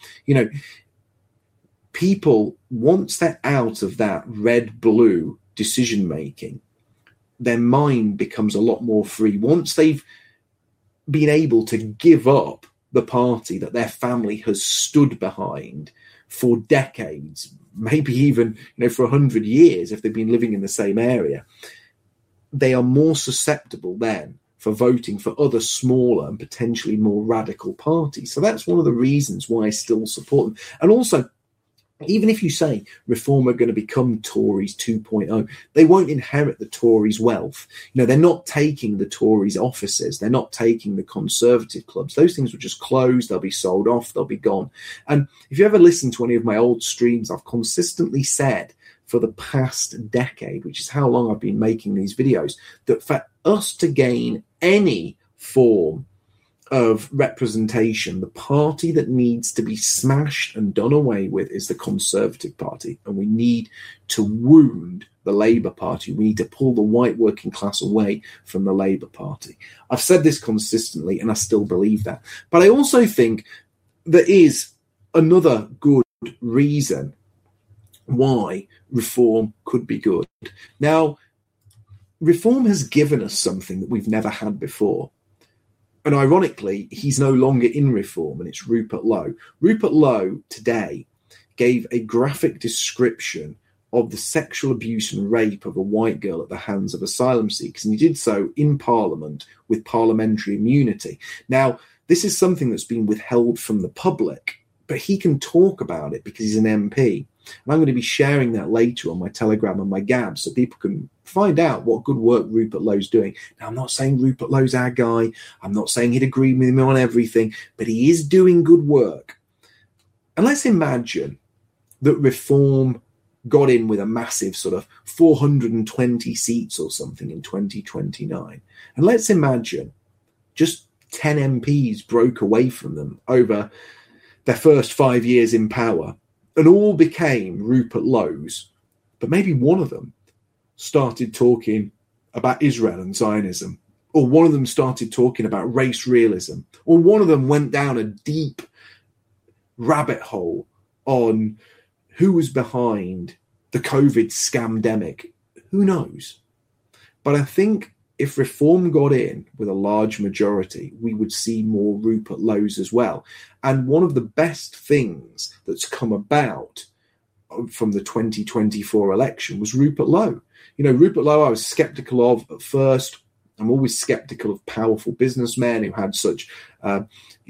People, once they're out of that red-blue decision-making, their mind becomes a lot more free. Once they've been able to give up the party that their family has stood behind for decades, maybe even for 100 years if they've been living in the same area, they are more susceptible then for voting for other smaller and potentially more radical parties. So that's one of the reasons why I still support them. And also, even if you say Reform are going to become Tories 2.0, they won't inherit the Tories' wealth. They're not taking the Tories' offices. They're not taking the Conservative clubs. Those things will just close. They'll be sold off. They'll be gone. And if you ever listen to any of my old streams, I've consistently said for the past decade, which is how long I've been making these videos, that for us to gain any form of representation, the party that needs to be smashed and done away with is the Conservative Party. And we need to wound the Labour Party. We need to pull the white working class away from the Labour Party. I've said this consistently and I still believe that. But I also think there is another good reason why Reform could be good. Now, Reform has given us something that we've never had before. And ironically, he's no longer in Reform, and it's Rupert Lowe. Rupert Lowe today gave a graphic description of the sexual abuse and rape of a white girl at the hands of asylum seekers. And he did so in Parliament with parliamentary immunity. Now, this is something that's been withheld from the public, but he can talk about it because he's an MP. And I'm going to be sharing that later on my Telegram and my Gab so people can find out what good work Rupert Lowe's doing. Now, I'm not saying Rupert Lowe's our guy. I'm not saying he'd agree with me on everything, but he is doing good work. And let's imagine that Reform got in with a massive sort of 420 seats or something in 2029. And let's imagine just 10 MPs broke away from them over their first 5 years in power and all became Rupert Lowe's, but maybe one of them started talking about Israel and Zionism, or one of them started talking about race realism, or one of them went down a deep rabbit hole on who was behind the COVID scamdemic. Who knows? But I think if Reform got in with a large majority, we would see more Rupert Lowe's as well. And one of the best things that's come about from the 2024 election was Rupert Lowe. You know, Rupert Lowe I was skeptical of at first. I'm always skeptical of powerful businessmen who had such, a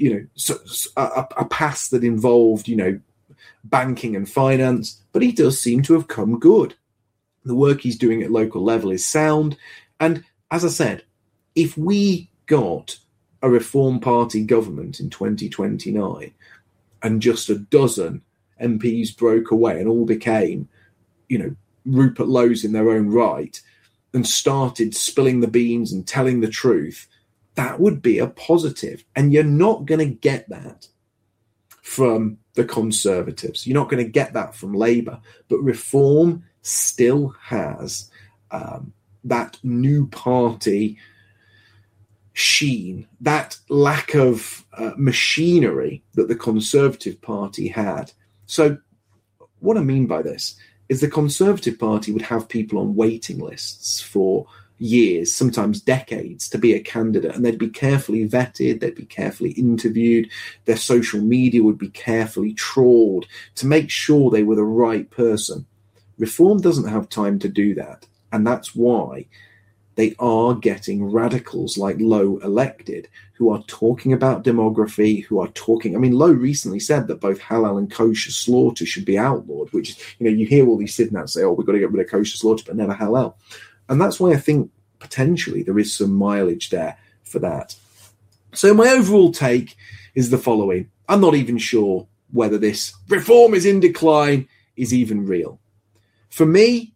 past that involved, banking and finance. But he does seem to have come good. The work he's doing at local level is sound. And as I said, if we got a Reform Party government in 2029 and just a dozen MPs broke away and all became, Rupert Lowe's in their own right and started spilling the beans and telling the truth, that would be a positive. And you're not going to get that from the Conservatives. You're not going to get that from Labour. But Reform still has that new party sheen, that lack of machinery that the Conservative Party had. So what I mean by this is the Conservative Party would have people on waiting lists for years, sometimes decades, to be a candidate, and they'd be carefully vetted, they'd be carefully interviewed, their social media would be carefully trawled to make sure they were the right person. Reform doesn't have time to do that, and that's why they are getting radicals like Lowe elected, who are talking about demography, who are talking... Lowe recently said that both halal and kosher slaughter should be outlawed, which is, you hear all these Sidnats say, we've got to get rid of kosher slaughter, but never halal. And that's why I think potentially there is some mileage there for that. So my overall take is the following. I'm not even sure whether this Reform is in decline is even real. For me,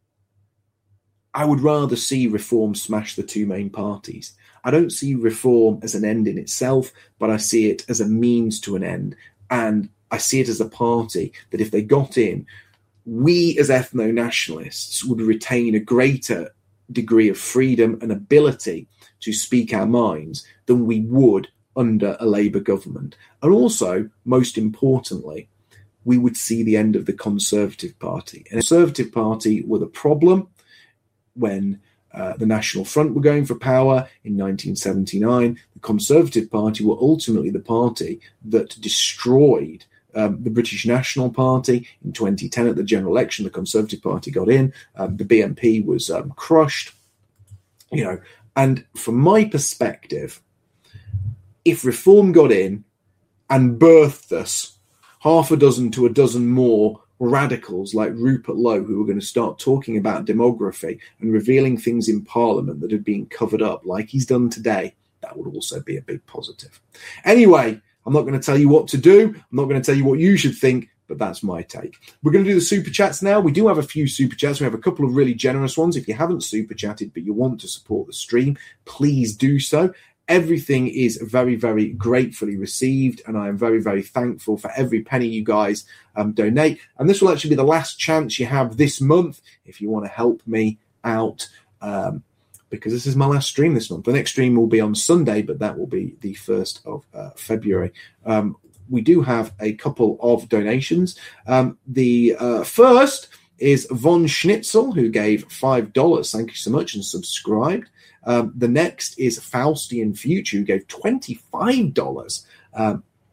I would rather see Reform smash the two main parties. I don't see Reform as an end in itself, but I see it as a means to an end. And I see it as a party that if they got in, we as ethno-nationalists would retain a greater degree of freedom and ability to speak our minds than we would under a Labour government. And also, most importantly, we would see the end of the Conservative Party. And the Conservative Party were the problem when the National Front were going for power in 1979. The Conservative Party were ultimately the party that destroyed the British National Party. In 2010 at the general election, the Conservative Party got in. The BNP was crushed. And from my perspective, if Reform got in and birthed us half a dozen to a dozen more radicals like Rupert Lowe, who were going to start talking about demography and revealing things in Parliament that had been covered up like he's done today, that would also be a big positive. Anyway, I'm not going to tell you what to do. I'm not going to tell you what you should think, but that's my take. We're going to do the super chats now. We do have a few super chats. We have a couple of really generous ones. If you haven't super chatted, but you want to support the stream, please do so. Everything is very, very gratefully received, and I am very, very thankful for every penny you guys donate. And this will actually be the last chance you have this month if you want to help me out, because this is my last stream this month. The next stream will be on Sunday, but that will be the 1st of February. We do have a couple of donations. The first is Von Schnitzel, who gave $5. Thank you so much, and subscribed. The next is Faustian Future, who gave $25.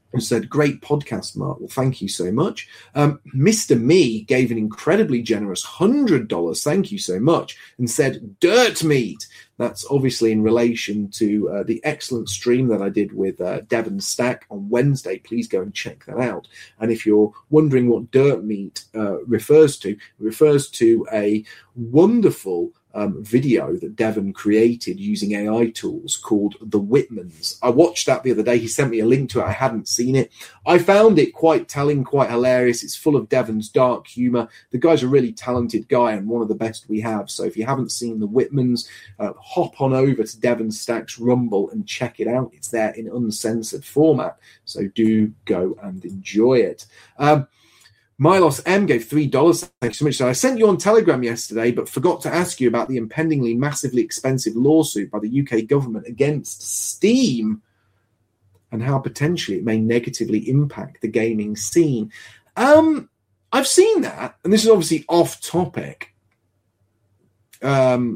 and said, "Great podcast, Mark." Well, thank you so much. Mr. Me gave an incredibly generous $100. Thank you so much. And said, "Dirt meat." That's obviously in relation to the excellent stream that I did with Devon Stack on Wednesday. Please go and check that out. And if you're wondering what dirt meat refers to, it refers to a wonderful video that Devon created using AI tools called The Whitmans. I watched that the other day. He sent me a link to it. I hadn't seen it. I found it quite telling, quite hilarious. It's full of Devon's dark humor. The guy's a really talented guy and one of the best we have. So if you haven't seen The Whitmans, hop on over to Devon Stack's Rumble and check it out. It's there in uncensored format. So do go and enjoy it. Milos M gave $3. Thank you so much. So I sent you on Telegram yesterday, but forgot to ask you about the impendingly massively expensive lawsuit by the UK government against Steam and how potentially it may negatively impact the gaming scene. I've seen that, and this is obviously off topic. But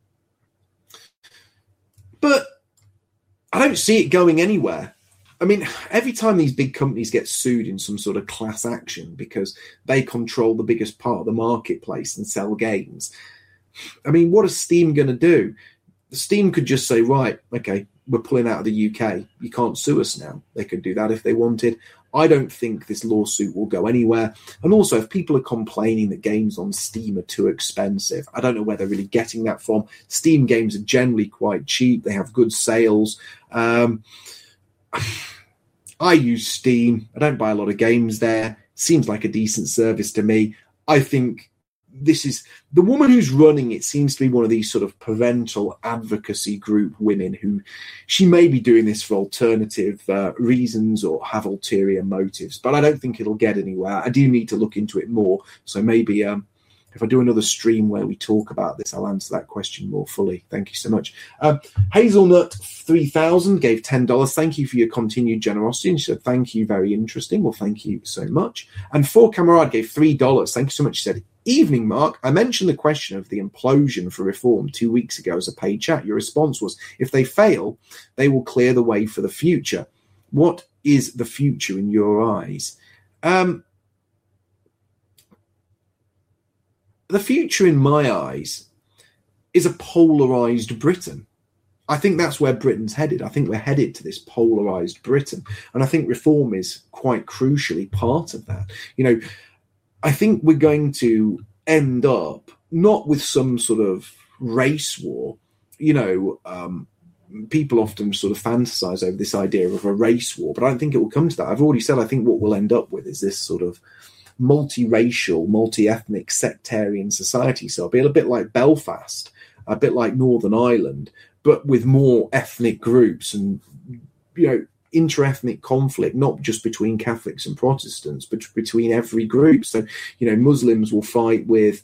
I don't see it going anywhere. I mean, every time these big companies get sued in some sort of class action because they control the biggest part of the marketplace and sell games, I mean, what is Steam going to do? Steam could just say, right, okay, we're pulling out of the UK. You can't sue us now. They could do that if they wanted. I don't think this lawsuit will go anywhere. And also, if people are complaining that games on Steam are too expensive, I don't know where they're really getting that from. Steam games are generally quite cheap. They have good sales. I use Steam. I don't buy a lot of games there. Seems like a decent service to me. I think this is the woman who's running it seems to be one of these sort of parental advocacy group women who she may be doing this for alternative reasons or have ulterior motives, but I don't think it'll get anywhere. I do need to look into it more. So maybe if I do another stream where we talk about this, I'll answer that question more fully. Thank you so much. Hazelnut 3000 gave $10. Thank you for your continued generosity. And she said, thank you, very interesting. Well, thank you so much. And Four Camarade gave $3. Thank you so much. She said, evening, Mark. I mentioned the question of the implosion for reform 2 weeks ago as a paid chat. Your response was, if they fail, they will clear the way for the future. What is the future in your eyes? The future, in my eyes, is a polarised Britain. I think that's where Britain's headed. I think we're headed to this polarised Britain. And I think reform is quite crucially part of that. You know, I think we're going to end up not with some sort of race war. You know, people often sort of fantasize over this idea of a race war, but I don't think it will come to that. I've already said I think what we'll end up with is this sort of multiracial, multi-ethnic, sectarian society. So it'll be a bit like Belfast, a bit like Northern Ireland, but with more ethnic groups and, you know, inter-ethnic conflict, not just between Catholics and Protestants, but between every group. So, you know, Muslims will fight with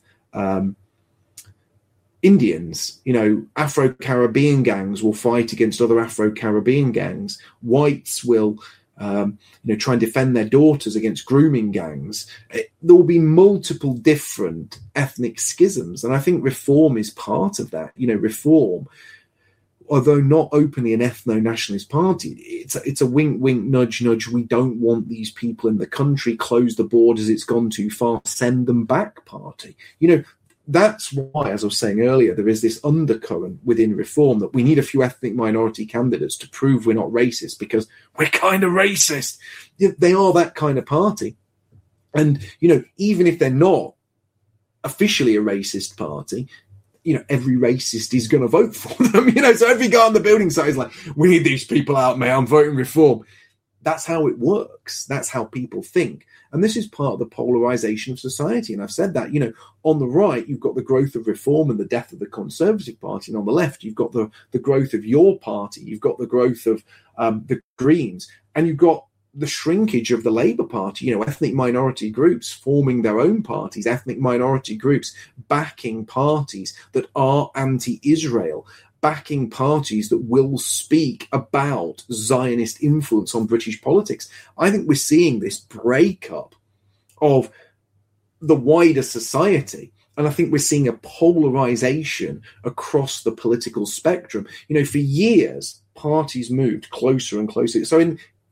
Indians, you know, Afro-Caribbean gangs will fight against other Afro-Caribbean gangs. Whites will try and defend their daughters against grooming gangs. There will be multiple different ethnic schisms, and I think reform is part of that. You know, reform, although not openly an ethno-nationalist party, it's a wink, wink, nudge, nudge. We don't want these people in the country. Close the borders. It's gone too far. Send them back party. You know, that's why, as I was saying earlier, there is this undercurrent within reform that we need a few ethnic minority candidates to prove we're not racist because we're kind of racist. They are that kind of party. And, you know, even if they're not officially a racist party, you know, every racist is going to vote for them. You know, so every guy on the building site is like, we need these people out, mate. I'm voting reform. That's how it works. That's how people think. And this is part of the polarization of society. And I've said that, you know, on the right, you've got the growth of reform and the death of the Conservative Party. And on the left, you've got the growth of your party. You've got the growth of the Greens. And you've got the shrinkage of the Labour Party, you know, ethnic minority groups forming their own parties, ethnic minority groups backing parties that are anti-Israel, backing parties that will speak about Zionist influence on British politics. I think we're seeing this breakup of the wider society. And I think we're seeing a polarization across the political spectrum. You know, for years, parties moved closer and closer. So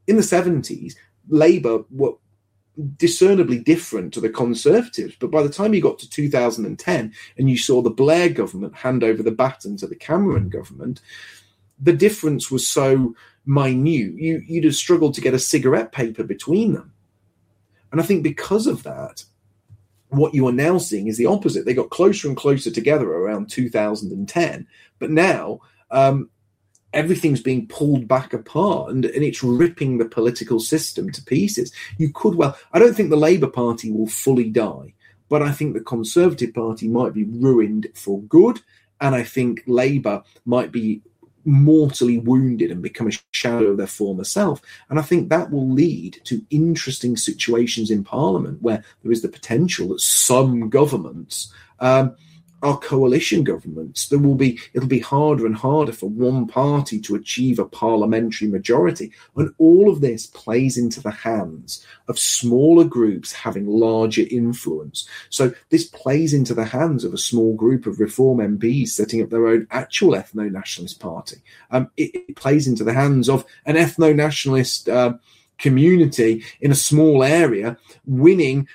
in the 70s, Labour were discernibly different to the Conservatives. But by the time you got to 2010 and you saw the Blair government hand over the baton to the Cameron government, the difference was so minute, you'd have struggled to get a cigarette paper between them. And I think because of that, what you are now seeing is the opposite. They got closer and closer together around 2010, but now everything's being pulled back apart and it's ripping the political system to pieces. I don't think the Labour Party will fully die, but I think the Conservative Party might be ruined for good, and I think Labour might be mortally wounded and become a shadow of their former self. And I think that will lead to interesting situations in Parliament where there is the potential that some governments are coalition governments. It'll be harder and harder for one party to achieve a parliamentary majority. And all of this plays into the hands of smaller groups having larger influence. So this plays into the hands of a small group of Reform MPs setting up their own actual ethno-nationalist party. It plays into the hands of an ethno-nationalist community in a small area winning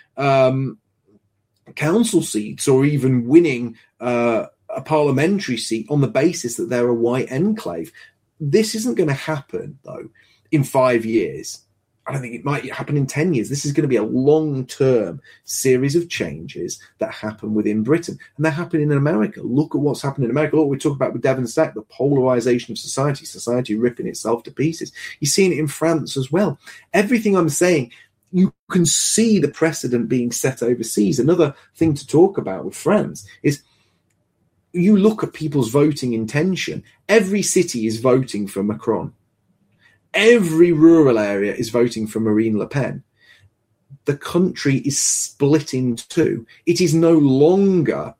council seats or even winning a parliamentary seat on the basis that they're a white enclave. This isn't going to happen, though, in 5 years. I don't think it might happen in 10 years. This is going to be a long-term series of changes that happen within Britain. And they're happening in America. Look at what's happening in America. Look what we talk about with Devon Stack, the polarization of society ripping itself to pieces. You're seeing it in France as well. Everything I'm saying, you can see the precedent being set overseas. Another thing to talk about with France is you look at people's voting intention. Every city is voting for Macron. Every rural area is voting for Marine Le Pen. The country is split in two. It is no longer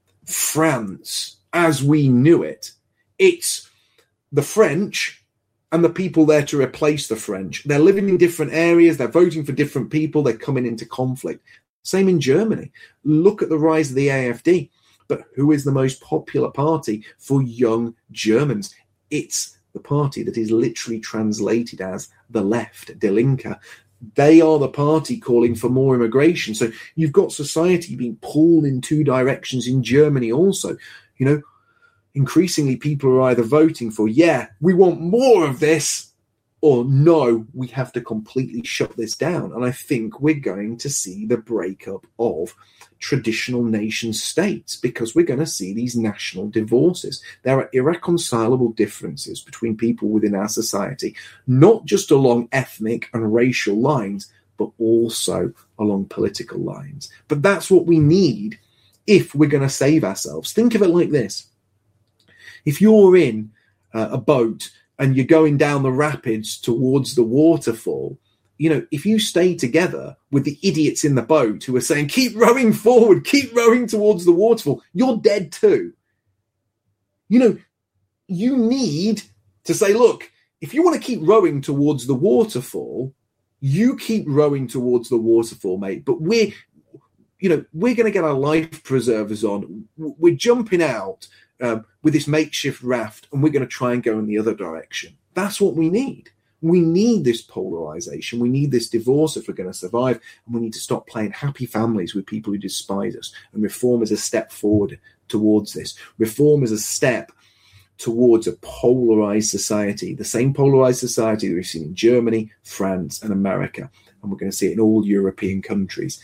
France as we knew it. It's the French and the people there to replace the French. They're living in different areas. They're voting for different people. They're coming into conflict. Same in Germany. Look at the rise of the AfD. But who is the most popular party for young Germans? It's the party that is literally translated as the left, Die Linke. They are the party calling for more immigration. So you've got society being pulled in two directions in Germany also. You know, increasingly people are either voting for, yeah, we want more of this, or no, we have to completely shut this down. And I think we're going to see the breakup of traditional nation states because we're going to see these national divorces. There are irreconcilable differences between people within our society, not just along ethnic and racial lines, but also along political lines. But that's what we need if we're going to save ourselves. Think of it like this. If you're in a boat and you're going down the rapids towards the waterfall, you know, if you stay together with the idiots in the boat who are saying, keep rowing forward, keep rowing towards the waterfall, you're dead too. You know, you need to say, look, if you want to keep rowing towards the waterfall, you keep rowing towards the waterfall, mate. But we're going to get our life preservers on. We're jumping out with this makeshift raft and we're going to try and go in the other direction. That's what we need. We need this polarization. We need this divorce if we're going to survive. And we need to stop playing happy families with people who despise us. And reform is a step forward towards this. Reform is a step towards a polarized society, the same polarized society that we've seen in Germany, France, and America. And we're going to see it in all European countries.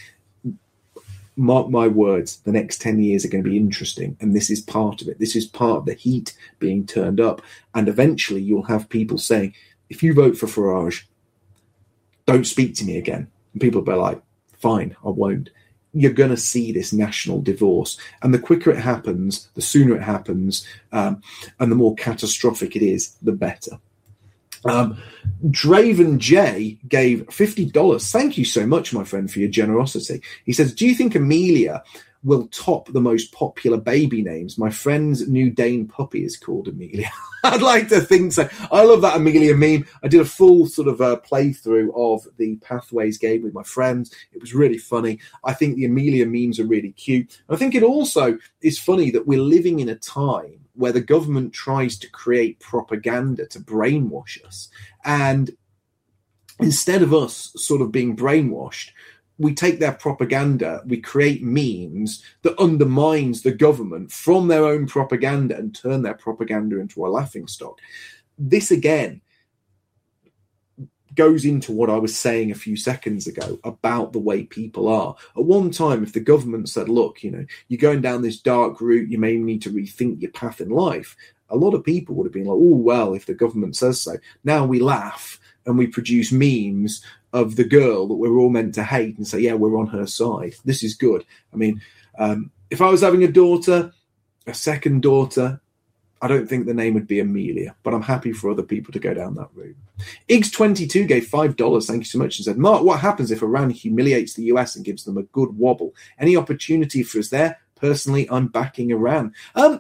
Mark my words, the next 10 years are going to be interesting. And this is part of it. This is part of the heat being turned up. And eventually you'll have people saying, if you vote for Farage, don't speak to me again. And people will be like, fine, I won't. You're going to see this national divorce. And the quicker it happens, the sooner it happens, and the more catastrophic it is, the better. Draven J gave $50. Thank you so much, my friend, for your generosity. He says, do you think Amelia will top the most popular baby names? My friend's new Dane puppy is called Amelia. I'd like to think so. I love that Amelia meme. I did a full sort of playthrough of the Pathways game with my friends. It was really funny. I think the Amelia memes are really cute. I think it also is funny that we're living in a time where the government tries to create propaganda to brainwash us. And instead of us sort of being brainwashed, we take their propaganda, we create memes that undermines the government from their own propaganda and turn their propaganda into a laughingstock. This, again, goes into what I was saying a few seconds ago about the way people are. At one time, if the government said, look, you're going down this dark route, you may need to rethink your path in life, a lot of people would have been like, oh, well, if the government says so. Now we laugh and we produce memes of the girl that we're all meant to hate and say, yeah, we're on her side. This is good. I mean, if I was having a second daughter, I don't think the name would be Amelia, but I'm happy for other people to go down that route. Iggs22 gave $5, thank you so much, and said, Mark, what happens if Iran humiliates the US and gives them a good wobble? Any opportunity for us there? Personally, I'm backing Iran.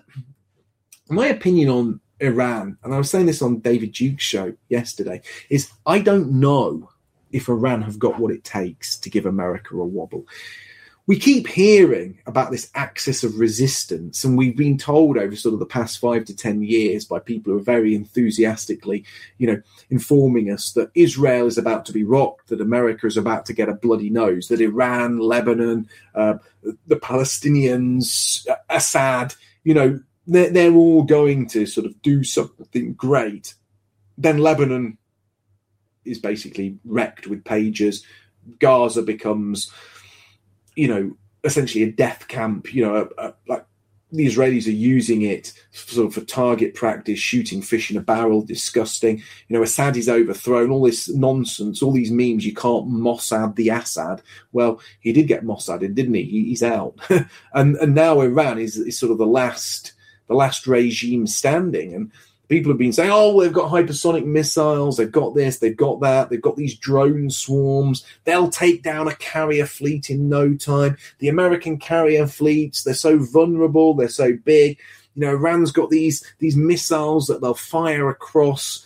My opinion on Iran, and I was saying this on David Duke's show yesterday, is I don't know if Iran have got what it takes to give America a wobble. We keep hearing about this axis of resistance, and we've been told over sort of the past 5 to 10 years by people who are very enthusiastically, informing us that Israel is about to be rocked, that America is about to get a bloody nose, that Iran, Lebanon, the Palestinians, Assad, they're all going to sort of do something great. Then Lebanon is basically wrecked with pagers. Gaza becomes, essentially a death camp. Like the Israelis are using it sort of for target practice, shooting fish in a barrel, disgusting. Assad is overthrown, all this nonsense, all these memes, you can't Mossad the Assad. Well, he did get Mossaded, didn't he? He's out. and now Iran is sort of the last regime standing. And people have been saying, oh, they've got hypersonic missiles, they've got this, they've got that, they've got these drone swarms, they'll take down a carrier fleet in no time. The American carrier fleets, they're so vulnerable, they're so big. Iran's got these missiles that they'll fire across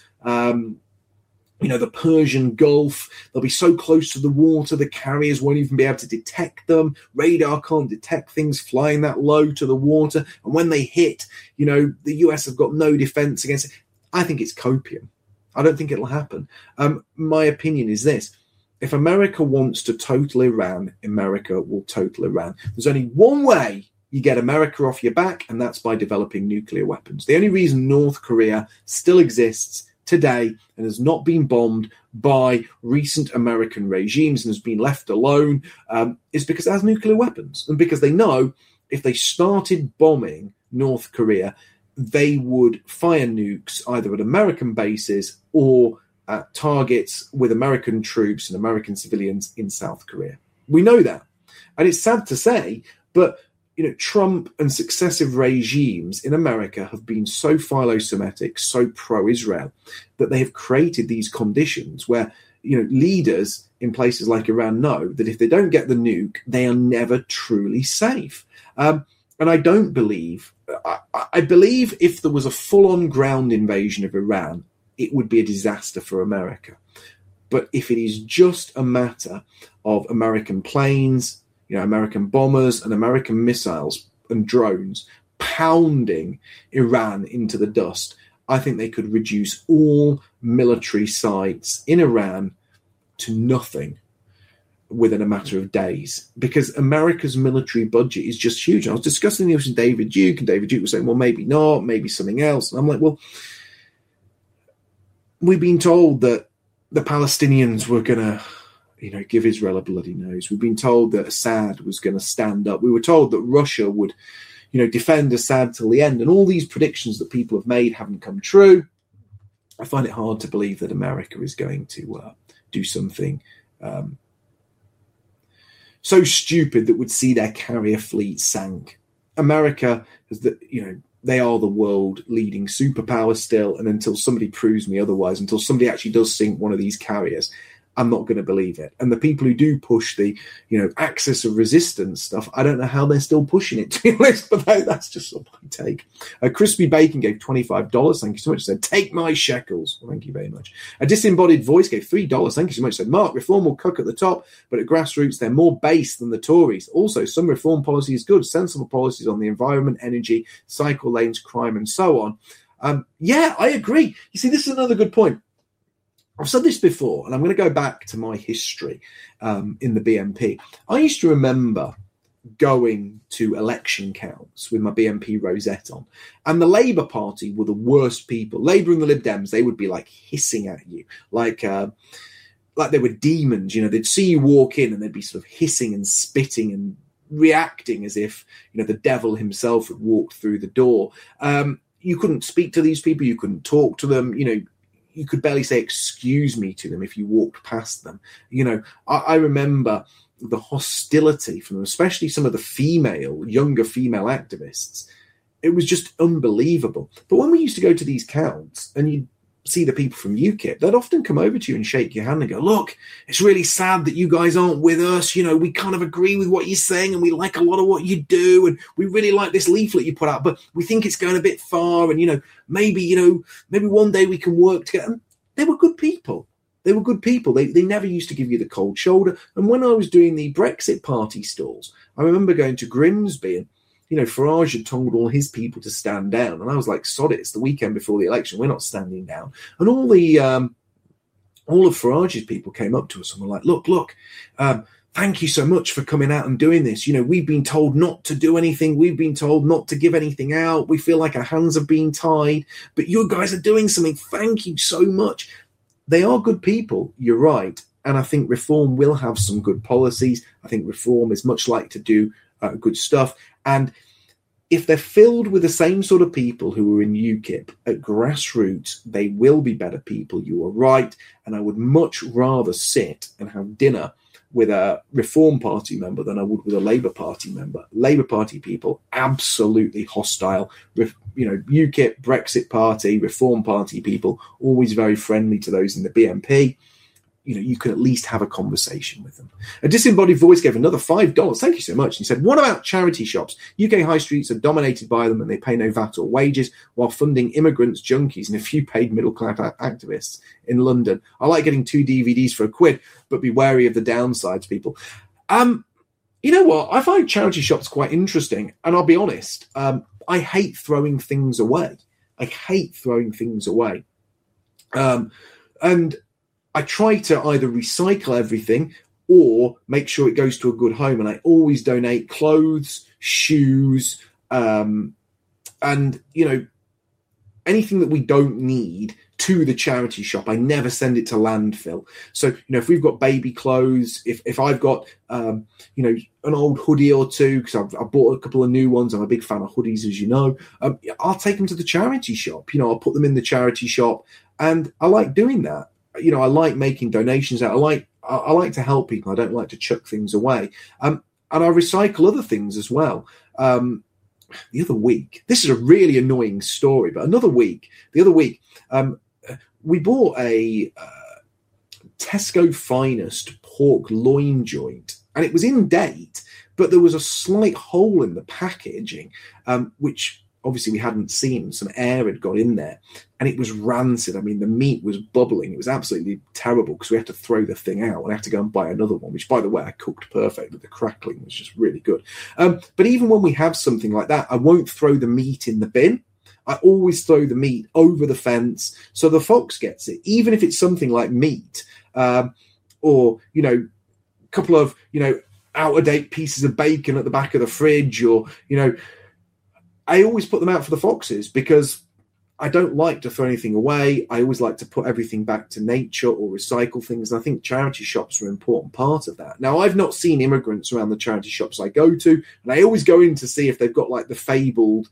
the Persian Gulf. They'll be so close to the water, the carriers won't even be able to detect them. Radar can't detect things flying that low to the water. And when they hit, the US have got no defense against it. I think it's copium. I don't think it'll happen. My opinion is this. If America wants to total Iran, America will total Iran. There's only one way you get America off your back, and that's by developing nuclear weapons. The only reason North Korea still exists today and has not been bombed by recent American regimes and has been left alone is because it has nuclear weapons, and because they know if they started bombing North Korea, they would fire nukes either at American bases or at targets with American troops and American civilians in South Korea. We know that. And it's sad to say, but Trump and successive regimes in America have been so philo-Semitic, so pro-Israel, that they have created these conditions where, leaders in places like Iran know that if they don't get the nuke, they are never truly safe. And I don't believe, I believe if there was a full-on ground invasion of Iran, it would be a disaster for America. But if it is just a matter of American planes, American bombers and American missiles and drones pounding Iran into the dust, I think they could reduce all military sites in Iran to nothing within a matter of days, because America's military budget is just huge. I was discussing this with David Duke, and David Duke was saying, well, maybe not, maybe something else. And I'm like, well, we've been told that the Palestinians were going to give Israel a bloody nose. We've been told that Assad was going to stand up. We were told that Russia would, defend Assad till the end. And all these predictions that people have made haven't come true. I find it hard to believe that America is going to do something so stupid that would see their carrier fleet sank. America is they are the world leading superpower still. And until somebody proves me otherwise, until somebody actually does sink one of these carriers, I'm not going to believe it. And the people who do push the, axis of resistance stuff, I don't know how they're still pushing it, to be honest, but that's just sort of my take. Crispy Bacon gave $25. Thank you so much. Said, take my shekels. Well, thank you very much. A Disembodied Voice gave $3. Thank you so much. Said, Mark, reform will cook at the top, but at grassroots, they're more base than the Tories. Also, some reform policy is good. Sensible policies on the environment, energy, cycle lanes, crime, and so on. Yeah, I agree. You see, this is another good point. I've said this before, and I'm going to go back to my history in the BNP. I used to remember going to election counts with my BNP rosette on, and the Labour Party were the worst people. Labour and the Lib Dems, they would be like hissing at you, like they were demons. You know, they'd see you walk in and they'd be sort of hissing and spitting and reacting as if, you know, the devil himself had walked through the door. You couldn't speak to these people, you couldn't talk to them, you know, you could barely say excuse me to them if you walked past them. You know, I remember the hostility from them, especially some of the younger female activists. It was just unbelievable. But when we used to go to these counts and you'd see the people from UKIP, they'd often come over to you and shake your hand and go, look, it's really sad that you guys aren't with us. You know, we kind of agree with what you're saying and we like a lot of what you do. And we really like this leaflet you put out, but we think it's going a bit far. And, maybe one day we can work together. And they were good people. They were good people. They never used to give you the cold shoulder. And when I was doing the Brexit Party stalls, I remember going to Grimsby and, Farage had told all his people to stand down. And I was like, sod it, it's the weekend before the election. We're not standing down. And all of Farage's people came up to us and were like, look, thank you so much for coming out and doing this. We've been told not to do anything. We've been told not to give anything out. We feel like our hands have been tied. But you guys are doing something. Thank you so much. They are good people. You're right. And I think Reform will have some good policies. I think Reform is much like to do good stuff. And if they're filled with the same sort of people who are in UKIP at grassroots, they will be better people. You are right. And I would much rather sit and have dinner with a Reform Party member than I would with a Labour Party member. Labour Party people, absolutely hostile. UKIP, Brexit Party, Reform Party people, always very friendly to those in the BNP. You can at least have a conversation with them. A disembodied voice gave another $5. Thank you so much. He said, what about charity shops? UK high streets are dominated by them and they pay no VAT or wages while funding immigrants, junkies, and a few paid middle-class activists in London. I like getting 2 DVDs for £1, but be wary of the downsides, people. You know what? I find charity shops quite interesting. And I'll be honest, I hate throwing things away. And I try to either recycle everything or make sure it goes to a good home. And I always donate clothes, shoes, and, anything that we don't need to the charity shop. I never send it to landfill. So, if we've got baby clothes, if I've got, an old hoodie or two, because I've bought a couple of new ones. I'm a big fan of hoodies, as you know. I'll take them to the charity shop. I'll put them in the charity shop. And I like doing that. I like making donations out. I like to help people. I don't like to chuck things away. And I recycle other things as well. The other week, this is a really annoying story, but the other week, we bought a Tesco Finest pork loin joint, and it was in date, but there was a slight hole in the packaging, which obviously we hadn't seen. Some air had got in there and it was rancid. I mean, the meat was bubbling. It was absolutely terrible because we had to throw the thing out and I had to go and buy another one, which, by the way, I cooked perfectly. The crackling was just really good. But even when we have something like that, I won't throw the meat in the bin. I always throw the meat over the fence so the fox gets it, even if it's something like meat or, a couple of, out-of-date pieces of bacon at the back of the fridge or, I always put them out for the foxes because I don't like to throw anything away. I always like to put everything back to nature or recycle things. And I think charity shops are an important part of that. Now, I've not seen immigrants around the charity shops I go to, and I always go in to see if they've got like the fabled,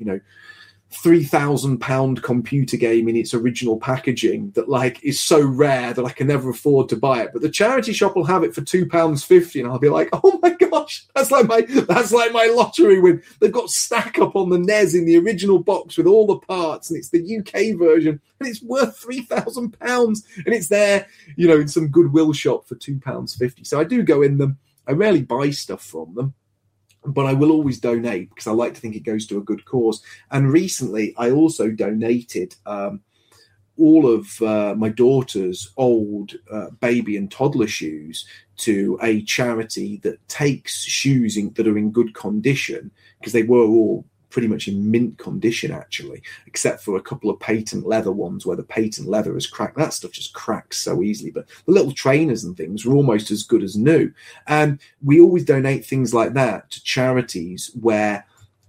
£3,000 computer game in its original packaging that is so rare that I can never afford to buy it. But the charity shop will have it for £2.50, and I'll be like, oh my gosh, that's like my lottery win. They've got Stack Up on the NES in the original box with all the parts, and it's the UK version, and it's worth £3,000, and it's there, in some Goodwill shop for £2.50. So I do go in them. I rarely buy stuff from them, but I will always donate because I like to think it goes to a good cause. And recently, I also donated all of my daughter's old baby and toddler shoes to a charity that takes shoes that are in good condition because they were all pretty much in mint condition, actually, except for a couple of patent leather ones where the patent leather is cracked. That stuff just cracks so easily. But the little trainers and things were almost as good as new. And we always donate things like that to charities where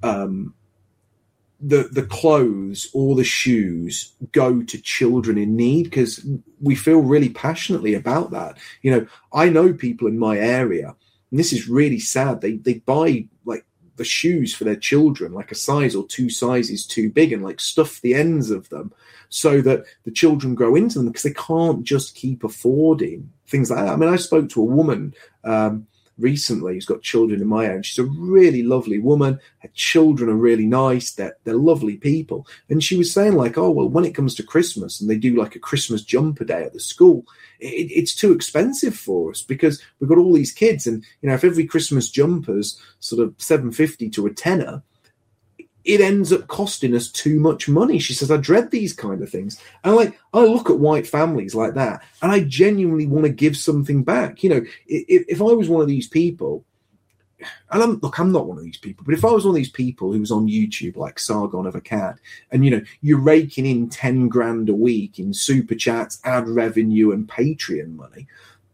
the clothes or the shoes go to children in need, because we feel really passionately about that. You know, I know people in my area, and this is really sad. They buy like the shoes for their children, like a size or 2 sizes too big, and like stuff the ends of them so that the children grow into them, because they can't just keep affording things like that. I mean, I spoke to a woman recently who's got children in my age. She's a really lovely woman. Her children are really nice. They're lovely people. And she was saying like, oh, well, when it comes to Christmas and they do like a Christmas jumper day at the school, it's too expensive for us because we've got all these kids. And, you know, if every Christmas jumper's sort of $7.50 to a tenner, it ends up costing us too much money. She says, I dread these kind of things. And like, I look at white families like that and I genuinely want to give something back. You know, if I was one of these people, and I'm not one of these people, but if I was one of these people who was on YouTube like Sargon of Akkad, and, you know, you're raking in 10 grand a week in super chats, ad revenue and Patreon money,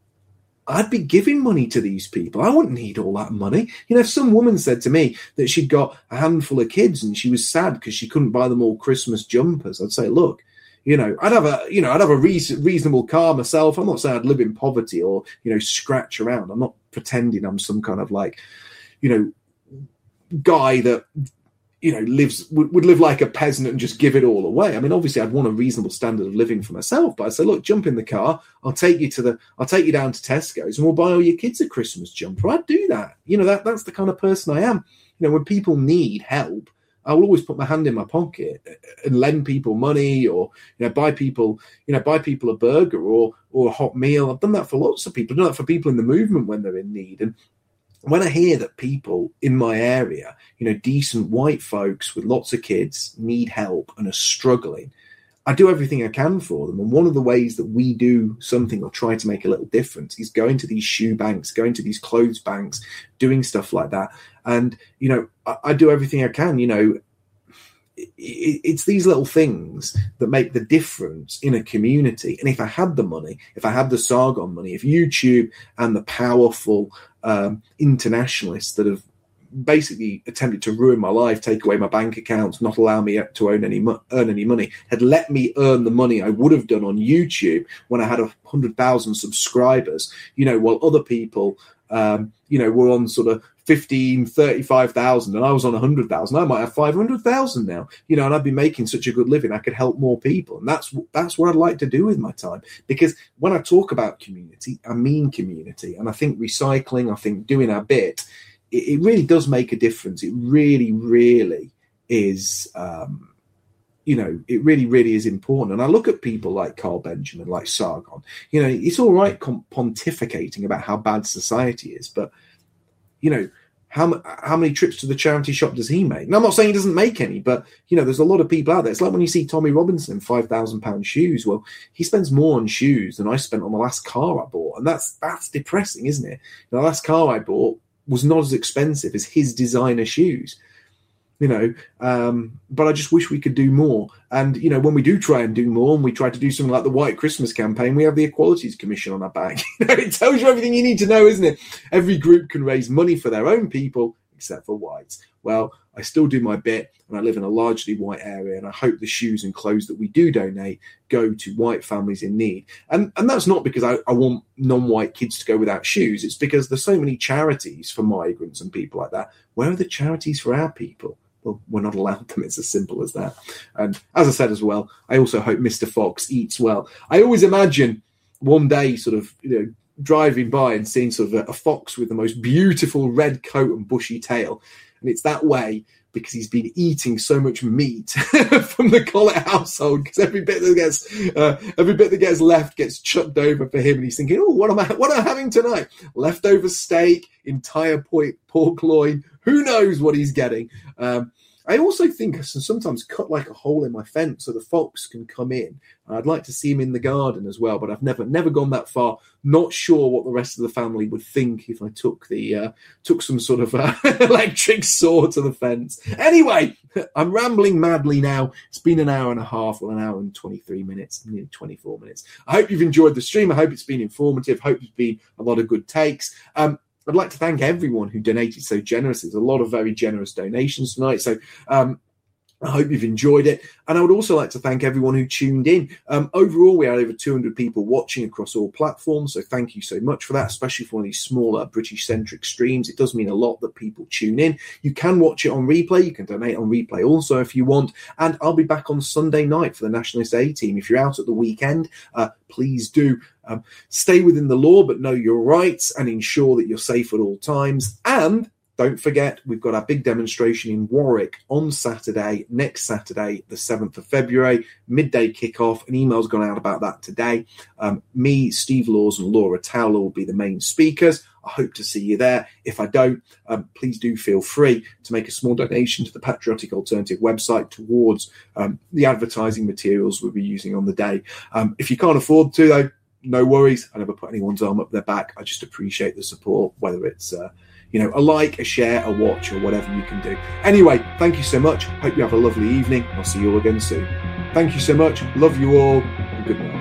I'd be giving money to these people. I wouldn't need all that money. You know, if some woman said to me that she'd got a handful of kids and she was sad because she couldn't buy them all Christmas jumpers, I'd say, look, you know, I'd have a reasonable car myself. I'm not saying I'd live in poverty or, you know, scratch around. I'm not pretending I'm some kind of like, you know, guy that, you know, would live like a peasant and just give it all away. I mean, obviously I'd want a reasonable standard of living for myself, but I'd say, look, jump in the car. I'll take you down to Tesco's and we'll buy all your kids a Christmas jumper. I'd do that. You know, that's the kind of person I am. You know, when people need help, I will always put my hand in my pocket and lend people money, or, you know, buy people a burger or a hot meal. I've done that for lots of people. I've done that for people in the movement when they're in need. And when I hear that people in my area, you know, decent white folks with lots of kids need help and are struggling, I do everything I can for them. And one of the ways that we do something or try to make a little difference is going to these shoe banks, going to these clothes banks, doing stuff like that. And, you know, I do everything I can. You know, it's these little things that make the difference in a community. And if I had the money, if I had the Sargon money, if YouTube and the powerful internationalists that have basically attempted to ruin my life, take away my bank accounts, not allow me to earn any money, had let me earn the money I would have done on YouTube when I had 100,000 subscribers, you know, while other people, you know, were on sort of 15, 35,000 and I was on 100,000. I might have 500,000 now, you know, and I'd be making such a good living. I could help more people. And that's what I'd like to do with my time, because when I talk about community, I mean community. And I think recycling, I think doing our bit, it really does make a difference. It really, really is, you know, it really, really is important. And I look at people like Carl Benjamin, like Sargon, you know, it's all right pontificating about how bad society is, but, you know, how many trips to the charity shop does he make? And I'm not saying he doesn't make any, but, you know, there's a lot of people out there. It's like when you see Tommy Robinson, £5,000 shoes. Well, he spends more on shoes than I spent on the last car I bought. And that's depressing, isn't it? The last car I bought was not as expensive as his designer shoes. You know, but I just wish we could do more. And, you know, when we do try and do more and we try to do something like the White Christmas campaign, we have the Equalities Commission on our back. You know, it tells you everything you need to know, isn't it? Every group can raise money for their own people, except for whites. Well, I still do my bit, and I live in a largely white area, and I hope the shoes and clothes that we do donate go to white families in need. And that's not because I want non-white kids to go without shoes. It's because there's so many charities for migrants and people like that. Where are the charities for our people? Well, we're not allowed them. It's as simple as that. And as I said as well, I also hope Mr. Fox eats well. I always imagine one day sort of, you know, driving by and seeing sort of a fox with the most beautiful red coat and bushy tail. And it's that way because he's been eating so much meat from the Collett household, because every bit that gets left gets chucked over for him, and he's thinking, oh, what am I having tonight? Leftover steak, entire pork loin, who knows what he's getting. I also think I can sometimes cut like a hole in my fence so the fox can come in. I'd like to see him in the garden as well, but I've never gone that far. Not sure what the rest of the family would think if I took some sort of electric saw to the fence. Anyway, I'm rambling madly now. It's been an hour and a half, well, an hour and 23 minutes, nearly 24 minutes. I hope you've enjoyed the stream. I hope it's been informative. I hope it's been a lot of good takes. I'd like to thank everyone who donated so generously. There's a lot of very generous donations tonight. So I hope you've enjoyed it. And I would also like to thank everyone who tuned in. Overall, we had over 200 people watching across all platforms. So thank you so much for that, especially for one of these smaller British-centric streams. It does mean a lot that people tune in. You can watch it on replay. You can donate on replay also if you want. And I'll be back on Sunday night for the Nationalist A team. If you're out at the weekend, please do stay within the law, but know your rights and ensure that you're safe at all times. And don't forget, we've got our big demonstration in Warwick on Saturday, next Saturday, the 7th of February, midday kickoff. An email's gone out about that today. Me, Steve Laws and Laura Towler will be the main speakers. I hope to see you there. If I don't, please do feel free to make a small donation to the Patriotic Alternative website towards the advertising materials we'll be using on the day. If you can't afford to, though, no worries. I never put anyone's arm up their back. I just appreciate the support, whether it's a like, a share, a watch, or whatever you can do. Anyway, thank you so much. Hope you have a lovely evening. I'll see you all again soon. Thank you so much. Love you all. And good night.